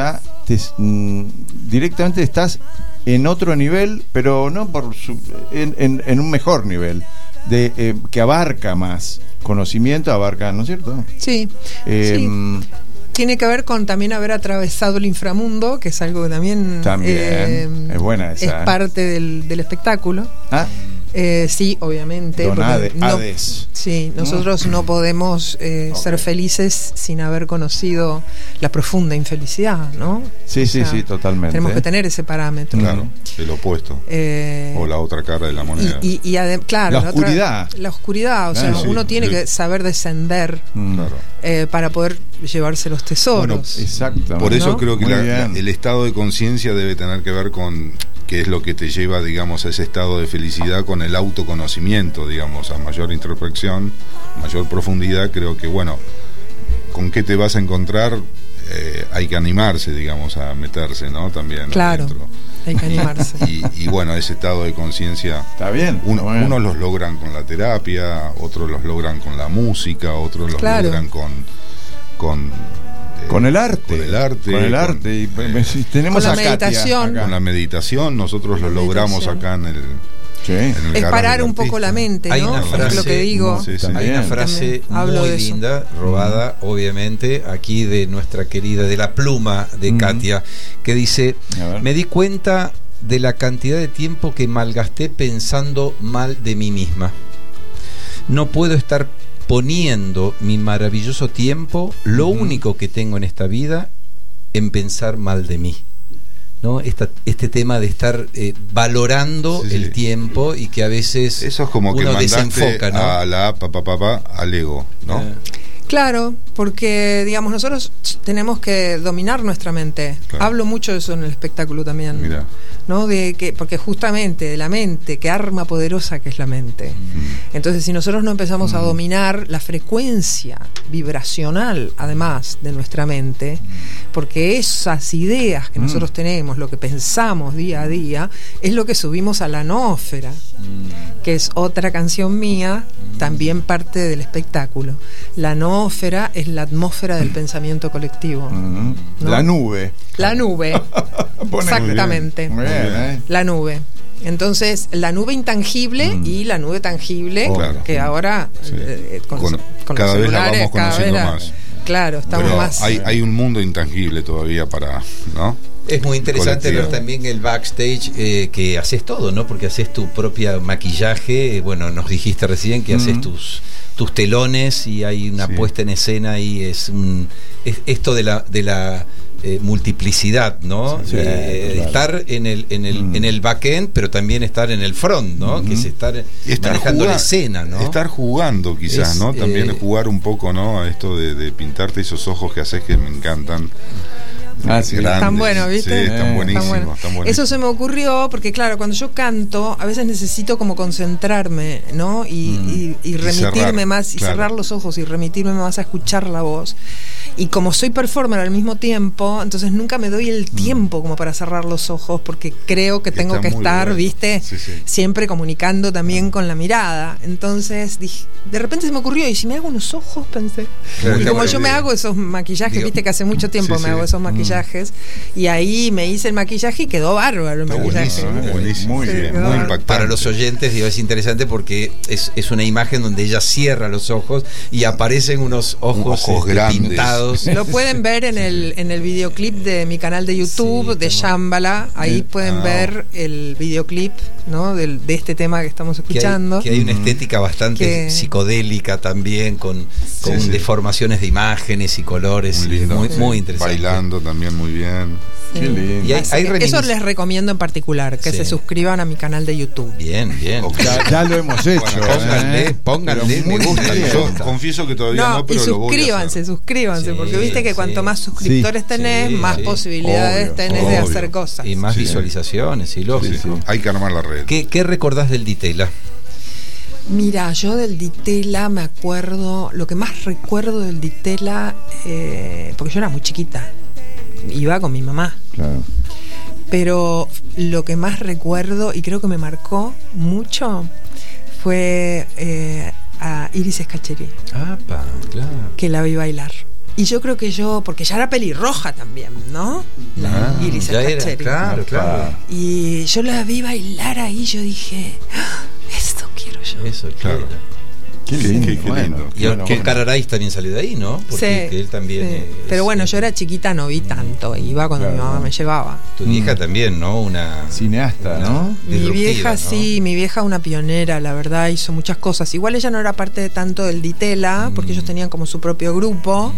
te, mm, directamente estás en otro nivel, pero no por su, en, en, en un mejor nivel, de eh, que abarca más conocimiento, abarca, ¿no es cierto? Sí, Eh, sí. Tiene que ver con también haber atravesado el inframundo, que es algo que también, También, eh, es buena esa, es ¿eh? parte del, del espectáculo. Ah, Eh, sí, obviamente. Don porque Ade- no- Hades. Sí, nosotros no podemos eh, Ok. ser felices sin haber conocido la profunda infelicidad, ¿no? sí, O sí, sea, sí, totalmente. Tenemos que tener ese parámetro. Claro, el opuesto. Eh, O la otra cara de la moneda. y, y, y adem- claro, La otra- oscuridad. la oscuridad, o sea, Ah, sí. uno tiene que saber descender Mm. Claro. eh, para poder llevarse los tesoros. Exactamente. Por eso ¿no? creo que Muy la- bien. la- el estado de conciencia debe tener que ver con qué es lo que te lleva, digamos, a ese estado de felicidad, con el autoconocimiento, digamos, a mayor introspección, mayor profundidad. Creo que, bueno, con qué te vas a encontrar, eh, hay que animarse, digamos, a meterse, ¿no? También Claro. adentro. Hay que animarse. Y, y bueno, ese estado de conciencia, Está bien. uno, está bien. unos los logran con la terapia, otros los logran con la música, otros los Claro. logran con con eh, Con el arte. con el arte, Con el con- arte. Y, eh, si tenemos con la a Katia meditación. acá. con la meditación. Nosotros lo La logramos meditación. acá en el, Sí. en el Es garage parar del un poco artista. la mente, Hay ¿no? una Es frase- lo que digo. Sí, sí. Hay una También. frase También hablo muy de eso. linda, robada, obviamente, aquí de nuestra querida, de la pluma de Mm. Katia, que dice: A ver. me di cuenta de la cantidad de tiempo que malgasté pensando mal de mí misma. No puedo estar poniendo mi maravilloso tiempo, lo Ujú. único que tengo en esta vida, en pensar mal de mí. ¿No? Esta, este tema de estar eh, valorando Sí, sí. el tiempo, y que a veces Eso es como que uno mandaste desenfoca, ¿no? a la pa, pa, pa, pa, al ego, ¿no? Eh, Claro, porque digamos nosotros tenemos que dominar nuestra mente. Claro. Hablo mucho de eso en el espectáculo también. Mirá. ¿No? De que porque justamente de la mente, qué arma poderosa que es la mente. Mm. Entonces, si nosotros no empezamos a dominar la frecuencia vibracional, además de nuestra mente, porque esas ideas que Mm. nosotros tenemos, lo que pensamos día a día, es lo que subimos a la noósfera, que es otra canción mía, también parte del espectáculo. La noósfera es la atmósfera del pensamiento colectivo. Mm. ¿No? La nube. La nube. Pone- Exactamente. Muy bien, ¿eh? La nube. Entonces, la nube intangible Mm. y la nube tangible, Claro. que ahora Sí. eh, con, Con- con cada los vez la celulares, vamos cada conociendo vez la- más. Claro, estamos Pero más. hay, hay un mundo intangible todavía para, ¿no? Es muy interesante Colectivo. ver también el backstage, eh, que haces todo, ¿no? Porque haces tu propia maquillaje, eh, bueno, nos dijiste recién que haces Mm. tus tus telones, y hay una Sí. puesta en escena, y es un es esto de la de la eh, multiplicidad, ¿no? Sí, Eh, claro. Estar en el en el Mm. en el backend, pero también estar en el front, ¿no? Mm. Que es estar, Y estar manejando juga- la escena, ¿no? Estar jugando quizás, Es, ¿no? También eh, jugar un poco, ¿no? A esto de, de pintarte esos ojos que haces que me encantan. Ah, sí. Grandes. Tan bueno, ¿viste? Sí, están Eh, buenísimos, Está bueno. están buenísimos. Eso se me ocurrió porque, claro, cuando yo canto, a veces necesito como concentrarme, ¿no? Y, Mm. y- y Y remitirme cerrar, más, y claro. cerrar los ojos y remitirme más a escuchar la voz. Y como soy performer al mismo tiempo, entonces nunca me doy el tiempo como para cerrar los ojos, porque creo que tengo Está que muy estar, bueno. ¿viste? Sí, sí. Siempre comunicando también con la mirada. Entonces dije, de repente se me ocurrió, ¿y si me hago unos ojos? Pensé. Claro, Y está como buena yo me idea. hago esos maquillajes, Digo, viste que hace mucho tiempo sí, me sí. hago esos Mm. maquillajes, y ahí me hice el maquillaje y quedó bárbaro el Está maquillaje. buenísimo, Sí, buenísimo. muy Sí, bien, muy muy impactante. Para los oyentes, digo, es interesante porque es, es una imagen donde ella cierra los ojos y aparecen unos ojos, Ojos este, grandes. pintados. Lo pueden ver en el en el videoclip de mi canal de YouTube, Sí, de tengo- Shambhala. Ahí pueden Ah. ver el videoclip, ¿no? Del, de este tema que estamos Que hay, escuchando. que hay una estética bastante Que- psicodélica también, con, con sí. deformaciones de imágenes y colores. Muy lindo. Muy, muy interesante. Bailando también muy bien. Qué lindo. Y hay- Así hay que remix- eso les recomiendo en particular, que Sí. se suscriban a mi canal de YouTube. Bien, bien. Ok. Ya, ya lo hemos hecho. Bueno, pónganle, ¿eh? pónganle, Pero me muy gusta, bien. me Yo gusta. confieso que todavía No, no, y pero lo voy a suscríbanse, hacer. suscríbanse, Sí, porque viste que sí. cuanto más suscriptores Sí. tenés, Sí, más sí. posibilidades Obvio, tenés de obvio. hacer cosas. Y más Sí. visualizaciones, y lógico. Sí, sí. Hay que armar la red. ¿Qué, ¿Qué recordás del Ditela? Mira, yo del Ditela me acuerdo, lo que más recuerdo del Ditela, eh, porque yo era muy chiquita, iba con mi mamá, Claro. pero lo que más recuerdo y creo que me marcó mucho fue eh, a Iris Escacheri, Ah, pa, claro. que la vi bailar. Y yo creo que yo, porque ya era pelirroja también, ¿no? La Ah, Iris ya era, Scaccheri. claro, claro. Y yo la vi bailar ahí, yo dije, "Ah, esto quiero yo". Eso, Claro. claro. Qué Qué- lindo. qué- qué bueno. lindo. Y Bueno, Oscar bueno. Araiz también salió de ahí, ¿no? Porque Sí, que él también. sí. es- Pero bueno, yo era chiquita, no vi tanto. Iba cuando Claro. mi mamá me llevaba. Tu vieja también, ¿no? Una. Cineasta, una ¿no? Mi disruptiva, vieja, ¿no? sí, mi vieja una pionera, la verdad, hizo muchas cosas. Igual ella no era parte de tanto del Ditela, porque ellos tenían como su propio grupo,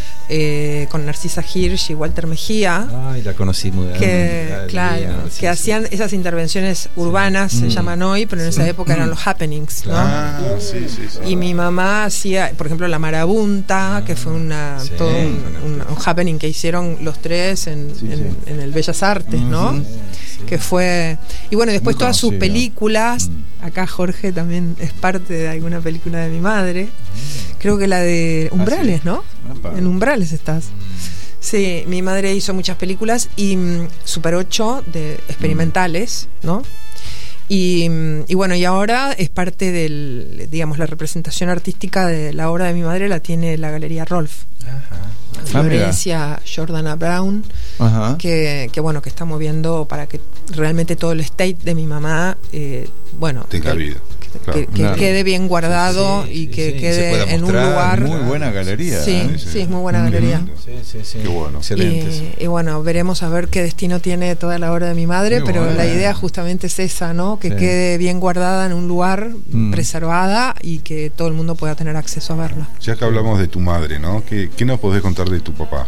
eh, con Narcisa Hirsch y Walter Mejía, Ay, la conocí muy que, ah, claro, divina, sí, que sí. hacían esas intervenciones urbanas, se llaman hoy, pero en esa época eran los happenings, ¿no? Ah, sí, sí, sí. Y mi mamá hacía, por ejemplo, La Marabunta, que fue una, Sí, todo un, bueno. un- un happening que hicieron los tres en, Sí, en- sí. en el Bellas Artes, ¿no? Ujú. Que fue. Y bueno, después Muy todas sus conocida. películas. Acá Jorge también es parte de alguna película de mi madre. Creo que la de Umbrales, ¿no? Apa. En Umbrales estás. Sí, mi madre hizo muchas películas y mm, Super ocho de experimentales, ¿no? Y, mm, y bueno, y ahora es parte del, digamos, la representación artística de la obra de mi madre la tiene la Galería Rolf. Ajá. Ah, mira. Florencia Jordana Brown, Ajá. que, que bueno, que está moviendo para que realmente todo el estate de mi mamá, eh, bueno, Tenga que- vida. que, Claro. que Claro. quede bien guardado Sí, sí, y sí, que sí, se quede pueda en un mostrar. lugar. Muy buena galería. Sí, ¿eh? sí, es muy buena Qué galería. lindo. Sí, sí, sí. Qué bueno. Excelente. sí. Y, y bueno, veremos a ver qué destino tiene toda la obra de mi madre, Qué pero bueno. la idea justamente es esa, ¿no? Que Sí. quede bien guardada en un lugar, Mm. preservada y que todo el mundo pueda tener acceso a verla. Ya que hablamos de tu madre, ¿no? ¿Qué, qué nos podés contar de tu papá?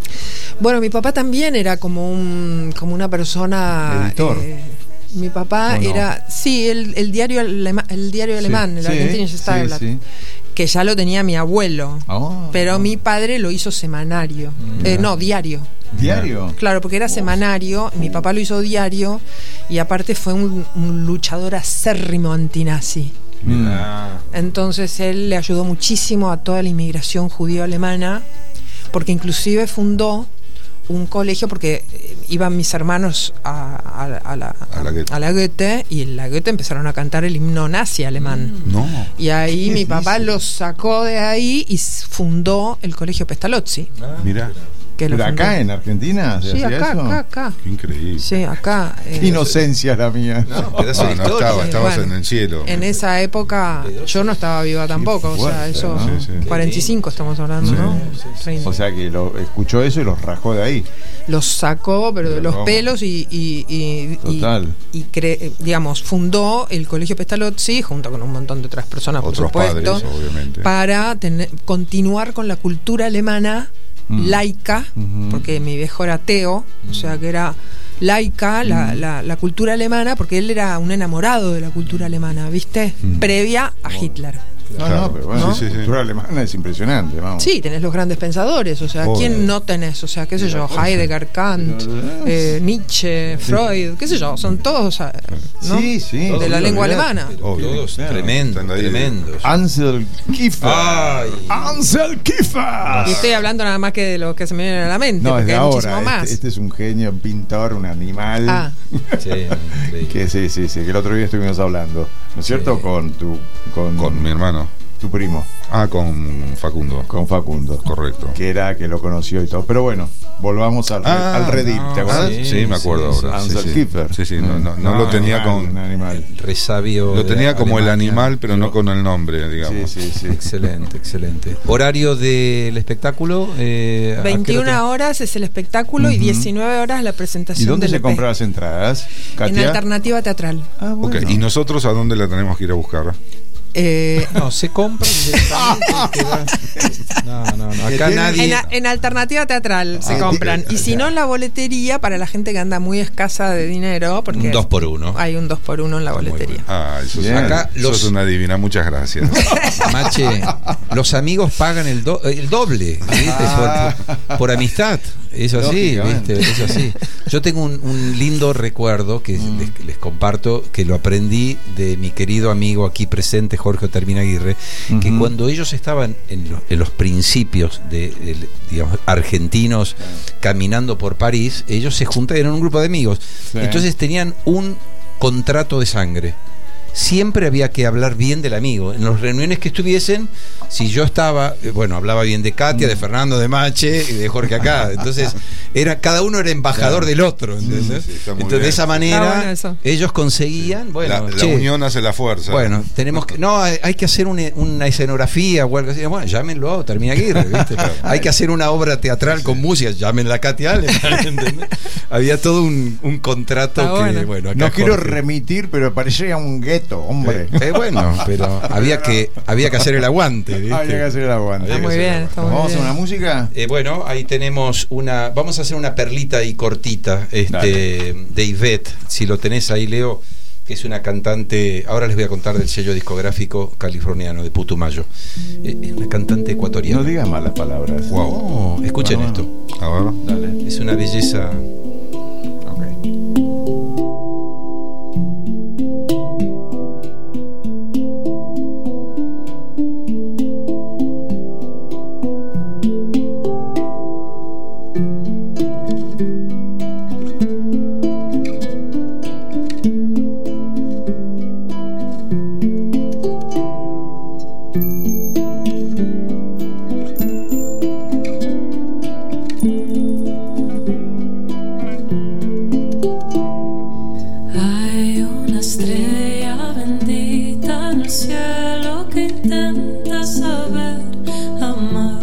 Bueno, mi papá también era como un como una persona. Editor. eh, mi papá ¿O no? era, sí, el, el diario alema- el diario alemán, el Sí, Argentinian sí, Tageblatt, sí. que ya lo tenía mi abuelo, Ah, pero ah. mi padre lo hizo semanario, eh, no, diario. ¿Diario? Claro, porque era semanario, mi papá lo hizo diario y aparte fue un, un luchador acérrimo antinazi. Mm. Entonces él le ayudó muchísimo a toda la inmigración judío-alemana, porque inclusive fundó un colegio, porque eh, iban mis hermanos a, a- a la, A la Goethe. a la Goethe, y en la Goethe empezaron a cantar el himno nazi alemán. No. Y ahí ¿Qué mi papá dice? los sacó de ahí y s- fundó el colegio Pestalozzi. Mira, Que lo ¿Pero fundó. acá en Argentina se Sí, hacía acá, eso? acá, acá. qué increíble. Sí, acá. eh, Qué inocencia la mía. No, pedazo No, de no historia. estaba, estabas Bueno, en el cielo. En esa época yo no estaba viva tampoco, o sea, fuerte, eso ¿no? Sí, sí. cuarenta y cinco estamos hablando, Sí, ¿no? sí, sí. treinta. O sea que lo escuchó eso y los rajó de ahí. Los sacó, pero de Pero los ¿cómo? pelos y, y, y, y- Total. y cre- eh, digamos, fundó el Colegio Pestalozzi junto con un montón de otras personas, por Otros supuesto, padres, obviamente. para tener, continuar con la cultura alemana Mm. laica, Ujú. porque mi viejo era ateo, o sea que era laica la, Mm. la, la cultura alemana, porque él era un enamorado de la cultura alemana, ¿viste? Mm. Previa a Hitler. No, Claro. no, pero bueno, Sí, sí, la sí. cultura alemana es impresionante, vamos. Sí, tenés los grandes pensadores, o sea, Obvio. ¿quién no tenés? O sea, qué sé yo, Heidegger, Kant, Pero, eh, Nietzsche, Freud, qué sé yo, son todos, eh, ¿no? Sí, sí. De sí, la lengua olvidate. alemana. Obvio. Todos Claro. tremendos, Están ahí. tremendos. Ansel Kiefer. Ay. Ansel Kiefer. Y estoy hablando nada más que de lo que se me viene a la mente, No, porque desde hay muchísimo ahora. más. Este, este es un genio, un pintor, un animal. Ah, Sí, increíble. Que sí, sí, sí, que el otro día estuvimos hablando, ¿no es cierto? Sí. Con tu con, Con mi hermano. tu primo, Ah, con Facundo. con Facundo. Correcto. Que era que lo conoció y todo. Pero bueno, volvamos al, Ah, al Reddit, no, ¿te Ah, acuerdas? sí, sí, me acuerdo sí, ahora. sí. Sí, Ansel sí. Kiefer. Sí, sí, no, no, no Ah, lo tenía animal, con. un animal. Resabio. Lo de tenía como el Alemania. animal, pero no con el nombre, digamos. Sí, sí, sí. Excelente, excelente. Horario del espectáculo. Eh, ¿a qué hora veintiuna horas es el espectáculo y Ujú. diecinueve horas la ¿Y presentación dónde del se E P. compran las entradas? En ¿Katia? Alternativa Teatral. Ah, Ok, bueno. ¿y nosotros a dónde la tenemos que ir a buscar? Eh, te- No, se compra directamente. queda- No, no, no. Acá tiene- nadie. en, a- en Alternativa Teatral se Ah, compran. ok. Y si no, en la boletería, para la gente que anda muy escasa de dinero, porque Un dos por uno. hay un dos por uno en la Muy boletería. bueno. Ah, eso es, Bien. una, Acá eso los- es una divina, muchas gracias. Mache, los amigos pagan el, do- el doble, ¿viste? Por, por amistad. Es así, Lógicamente. ¿viste? Es así. Yo tengo un, un lindo recuerdo que Mm. les, les comparto, que lo aprendí de mi querido amigo aquí presente, Jorge Otermina Aguirre, que Ujú. cuando ellos estaban en, lo- en los principios de, de, digamos, argentinos caminando por París, ellos se juntaban, eran un grupo de amigos. Sí. Entonces tenían un contrato de sangre. siempre había que hablar bien del amigo. En las reuniones que estuviesen, si yo estaba, eh, bueno, hablaba bien de Katia, de Fernando, de Mache y de Jorge acá. Entonces, era, cada uno era embajador del otro. ¿Entendés? Sí, sí, está muy Entonces, de bien. esa manera, Está bueno eso. ellos conseguían, bueno, la, che, la unión hace la fuerza. bueno, tenemos que, no, hay, hay que hacer una, una escenografía o algo así. Bueno, llámenlo, termina Aguirre, ¿viste? Hay que hacer una obra teatral con música, llámenla a Katia Allen, ¿entendés? Había todo un, un contrato Está que, bueno. bueno, acá No quiero Jorge- remitir, pero parecía un gueto, hombre. Eh, eh, bueno, pero había que, había que hacer el aguante, ¿viste? Había que hacer el aguante. Había Está que muy hacer el bien, aguante. está muy ¿Vamos a bien. una música? Eh, bueno, ahí tenemos una. Vamos a hacer una perlita y cortita, este, Dale. de Ivette, si lo tenés ahí, Leo, que es una cantante. Ahora les voy a contar del sello discográfico californiano de Putumayo. Eh, es una cantante ecuatoriana. No digas malas palabras. Wow, escuchen Bueno, esto. A ver. Dale. Es una belleza. Ok. Hay una estrella bendita en el cielo que intenta saber amar.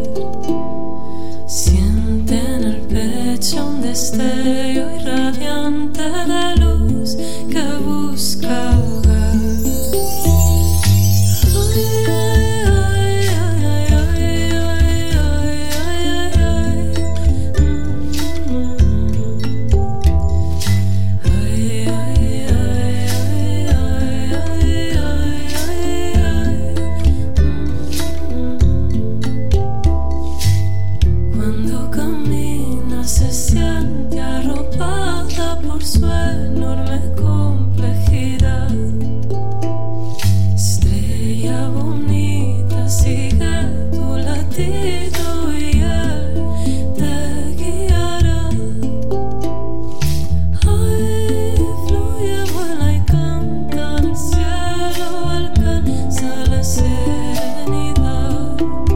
Siente en el pecho un destello irradiante de luz que busca hogar. Ay, ay, ay, ay, ay, ay, ay, ay, ay, ay. Mm, mm. Ay, ay, ay, ay, ay, ay, ay, ay. Cuando camina se siente arropada por su enorme complejidad. Estrella bonita, sigue tu latido y él te guiará. Ay, fluye, vuela y canta en el cielo, alcanza la serenidad.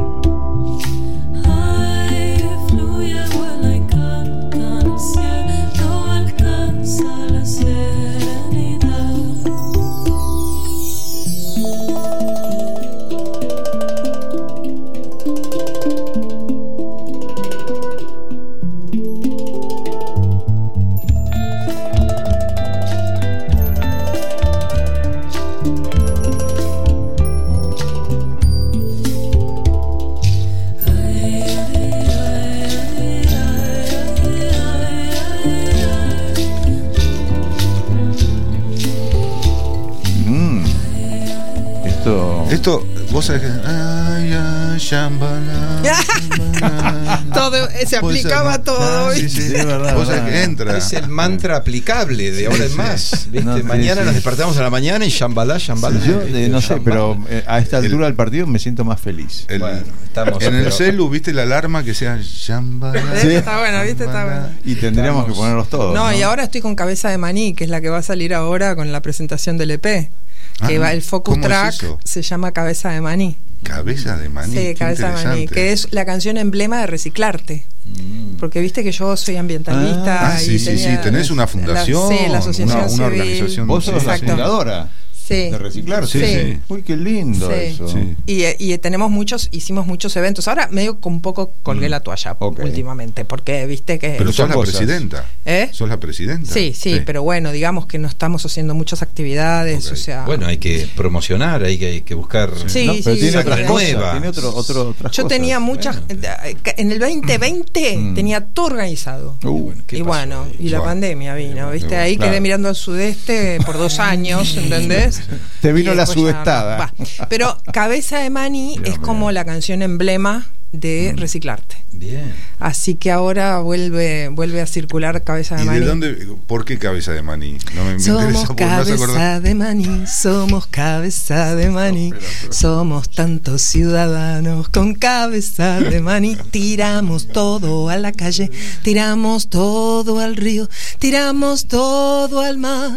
Ay, fluye, vuela y canta en el cielo, alcanza la serenidad. Mm. Esto. Esto, vos sabés que. Ay, ay, shambhala, shambhala. Todo, eh, se Puede ser, aplicaba ¿no? todo, Ah, sí, ¿viste? sí, Sí, es verdad, Vos sabés verdad. que entra. Es el mantra aplicable de ahora en sí. más. ¿Viste? No, sí, Mañana sí. nos despertamos a la mañana y Shambhala, Shambhala. Yo eh, no sé, Shambhala. pero eh, a esta altura del partido me siento más feliz. El- Bueno, estamos- en el pero- celu, ¿viste la alarma que sea shambhala? Sí. Está bueno, ¿viste? Está bueno. Y tendríamos Estamos- que ponerlos todos. No, y ahora estoy con Cabeza de Maní, que es la que va a salir ahora con la presentación del E P. Que Ah, va, el focus ¿cómo es track eso? se llama Cabeza de Maní. Cabeza de maní. Sí, qué Cabeza de Maní, interesante. que es la canción emblema de Reciclarte. Mm. Porque viste que yo soy ambientalista. Ah, y sí, sí, tenía sí. Tenés una la- fundación. sí, la asociación una, una civil. organización. Vos sos la Exacto. fundadora Sí. de Reciclar. Sí, sí. Uy, qué lindo Sí. eso. Sí. Y, y tenemos muchos, hicimos muchos eventos. Ahora medio con un poco colgué Mm. la toalla Ok. últimamente, porque viste que. Pero sos Muchas la cosas. presidenta. ¿Eh? ¿Sos la presidenta? Sí, sí, pero bueno, digamos que no estamos haciendo muchas actividades, Ok. o sea. Bueno, hay que promocionar, hay que, hay que buscar. Sí, No, pero sí, tiene sí, otras sí. cosas. Nueva. Tiene otro, otro, otras Yo cosas. tenía muchas. En el veinte veinte Mm. tenía todo organizado. Uh, Bueno, ¿qué Y pasó bueno, ahí? y la Bueno. pandemia vino, ¿viste? bueno, Ahí claro. quedé mirando al sudeste por dos años, ¿entendés? Te vino Y la después ya- sudestada. va. Pero Cabeza de Maní Mira, es mira. como la canción emblema de Mm. Reciclarte. Bien. Así que ahora vuelve vuelve a circular Cabeza de ¿Y Maní. de dónde? ¿Por qué cabeza de maní? No me, me Somos interesa porque me hace acordar. cabeza de maní, somos cabeza de maní, somos tantos ciudadanos con cabeza de maní. Tiramos todo a la calle, tiramos todo al río, tiramos todo al mar.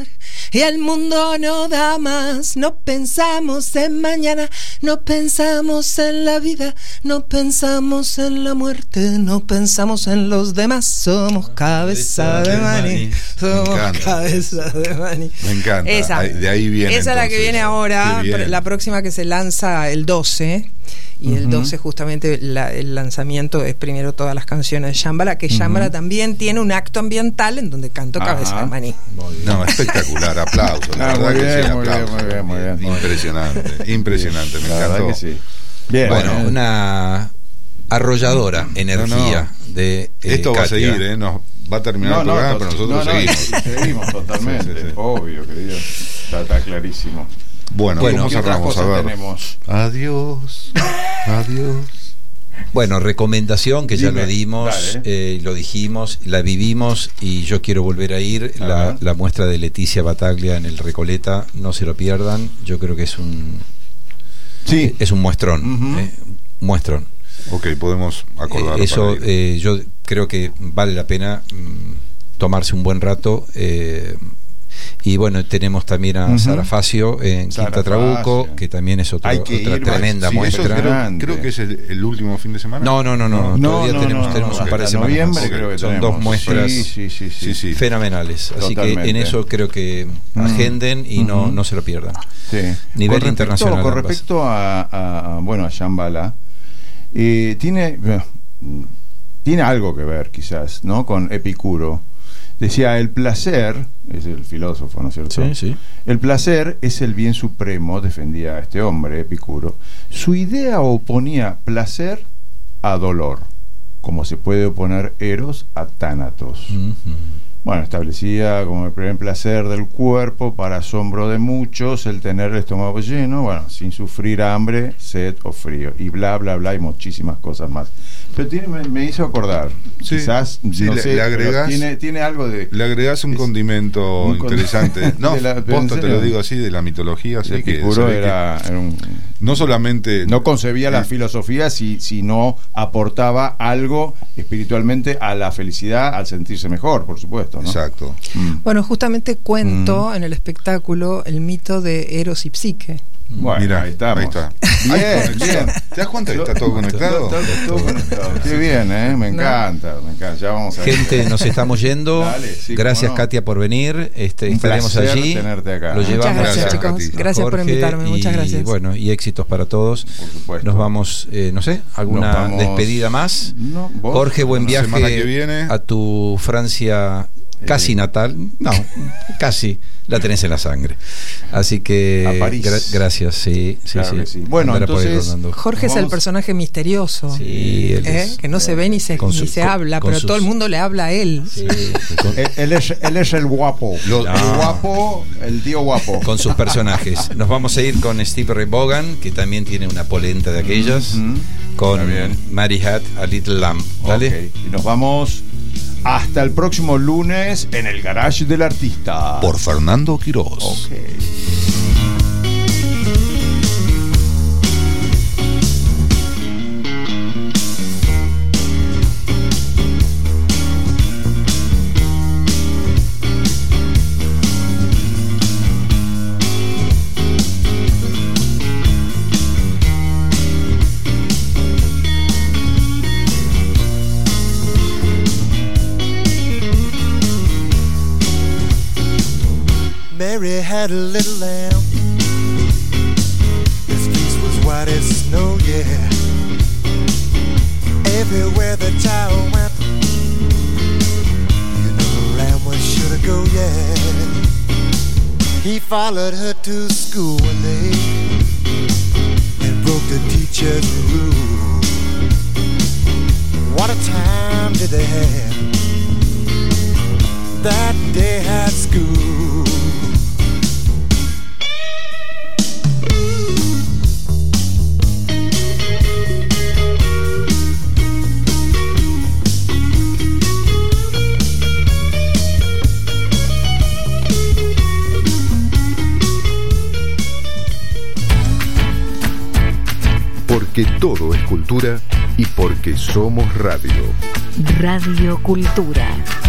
y el mundo no da más. No pensamos en mañana, no pensamos en la vida, no pensamos en la muerte, no pensamos en los demás. Somos cabeza de maní, somos cabeza de maní. Me encanta. Esa, de ahí viene. Esa es la que viene ahora, la próxima que se lanza el doce. Y uh-huh. el doce justamente la, el lanzamiento es primero todas las canciones de Shambhala, que uh-huh. Shambhala también tiene un acto ambiental en donde canto Ajá. Cabeza de Maní. No, espectacular, aplausos. La no, verdad muy que bien, sí, muy aplausos. Bien, muy bien, muy bien. Impresionante, impresionante, me la encantó. Que sí. Bien, bueno, bien. Una arrolladora energía no, no. de eh, esto va Katia. a seguir, ¿eh? Nos va a terminar no, el programa, no, pero nosotros no, seguimos. No, seguimos totalmente, sí, sí, sí. Obvio, querido. Está, está clarísimo. Bueno, bueno, ¿cómo cerramos? A ver. Tenemos? Adiós, adiós. Bueno, recomendación que ya Dime, lo dimos, eh, lo dijimos, la vivimos y yo quiero volver a ir. A la, la muestra de Leticia Battaglia en el Recoleta, no se lo pierdan. Yo creo que es un sí. es un muestrón, uh-huh. eh, muestrón. Ok, podemos acordar. Eh, eso eh, yo creo que vale la pena mm, tomarse un buen rato. Eh, Y bueno, tenemos también a uh-huh. Sara Facio en Sara Quinta Trabuco, Facio. Que también es otro, otra ir, tremenda sí, muestra. Creo, creo que es el, el último fin de semana. No, no, no, no, no todavía no, tenemos, no, tenemos no, un par de semanas. Noviembre, Okay. creo que Son tenemos. dos muestras sí, sí, sí, sí, sí. fenomenales. Así Totalmente. que en eso creo que mm. agenden y uh-huh. no, no se lo pierdan. Sí. Nivel con internacional. Respecto, con respecto a, a, a, bueno, a Shambhala, eh, tiene, tiene algo que ver quizás, ¿no? Con Epicuro. Decía, el placer, es el filósofo, ¿no es cierto? Sí, sí. El placer es el bien supremo, defendía a este hombre, Epicuro. Su idea oponía placer a dolor, como se puede oponer Eros a Tánatos. Uh-huh. Bueno, establecía como el primer placer del cuerpo, para asombro de muchos, el tener el estómago lleno, bueno, sin sufrir hambre, sed o frío, y bla, bla, bla, y muchísimas cosas más. Pero tiene, me, me hizo acordar, sí, quizás, sí, no le, sé, le agregás, tiene, tiene algo de... Le agregás un es, condimento un interesante. Con, no, la, posta, te lo digo así, de la mitología. Así que Epicuro era, era un... No solamente... No concebía eh, la filosofía si, si no aportaba algo espiritualmente a la felicidad, al sentirse mejor, por supuesto, ¿no? Exacto. Mm. Bueno, justamente cuento mm. en el espectáculo el mito de Eros y Psique. Bueno, mira, ahí estamos. Ahí está. Bien, bien. ¿Te das cuenta que está todo conectado? Todo, todo, todo conectado. Qué bien, ¿eh? Me encanta, no. me encanta. Ya vamos a Gente, nos estamos yendo. Dale, sí, gracias, no. Katia, por venir. Este, Un estaremos allí. Tenerte acá. Lo llevamos. Muchas gracias, a, chicos. a gracias Jorge, por invitarme. Muchas gracias. Y bueno, y éxitos para todos. Por supuesto. Nos vamos, eh, no sé, alguna vamos... despedida más. No, ¿vos? Jorge, buen La viaje semana que viene. a tu Francia casi natal. No, casi. La tenés en la sangre. Así que a París. Gra- gracias, sí, sí, claro sí. Que sí. Bueno, entonces Jorge es el personaje misterioso, sí, él ¿eh? es, que no se ve ni se, su, ni se con, habla, con pero sus... todo el mundo le habla a él. Sí, con... él, es, él es el guapo. Lo, no. El guapo, el tío guapo. Con sus personajes. Nos vamos a ir con Steve Ray Vaughan, que también tiene una polenta de aquellas, mm-hmm. con Mary Had a Little Lamb. ¿Vale? Okay. Y nos vamos hasta el próximo lunes en el Garage del Artista. Por Fernando Quirós. Okay. Mary had a little lamb. His fleece was white as snow, yeah. Everywhere the child went, you know the lamb was sure to go, yeah. He followed her to school one day and broke the teacher's rule. What a time did they have that day at school. Porque todo es cultura y porque somos radio. Radio Cultura.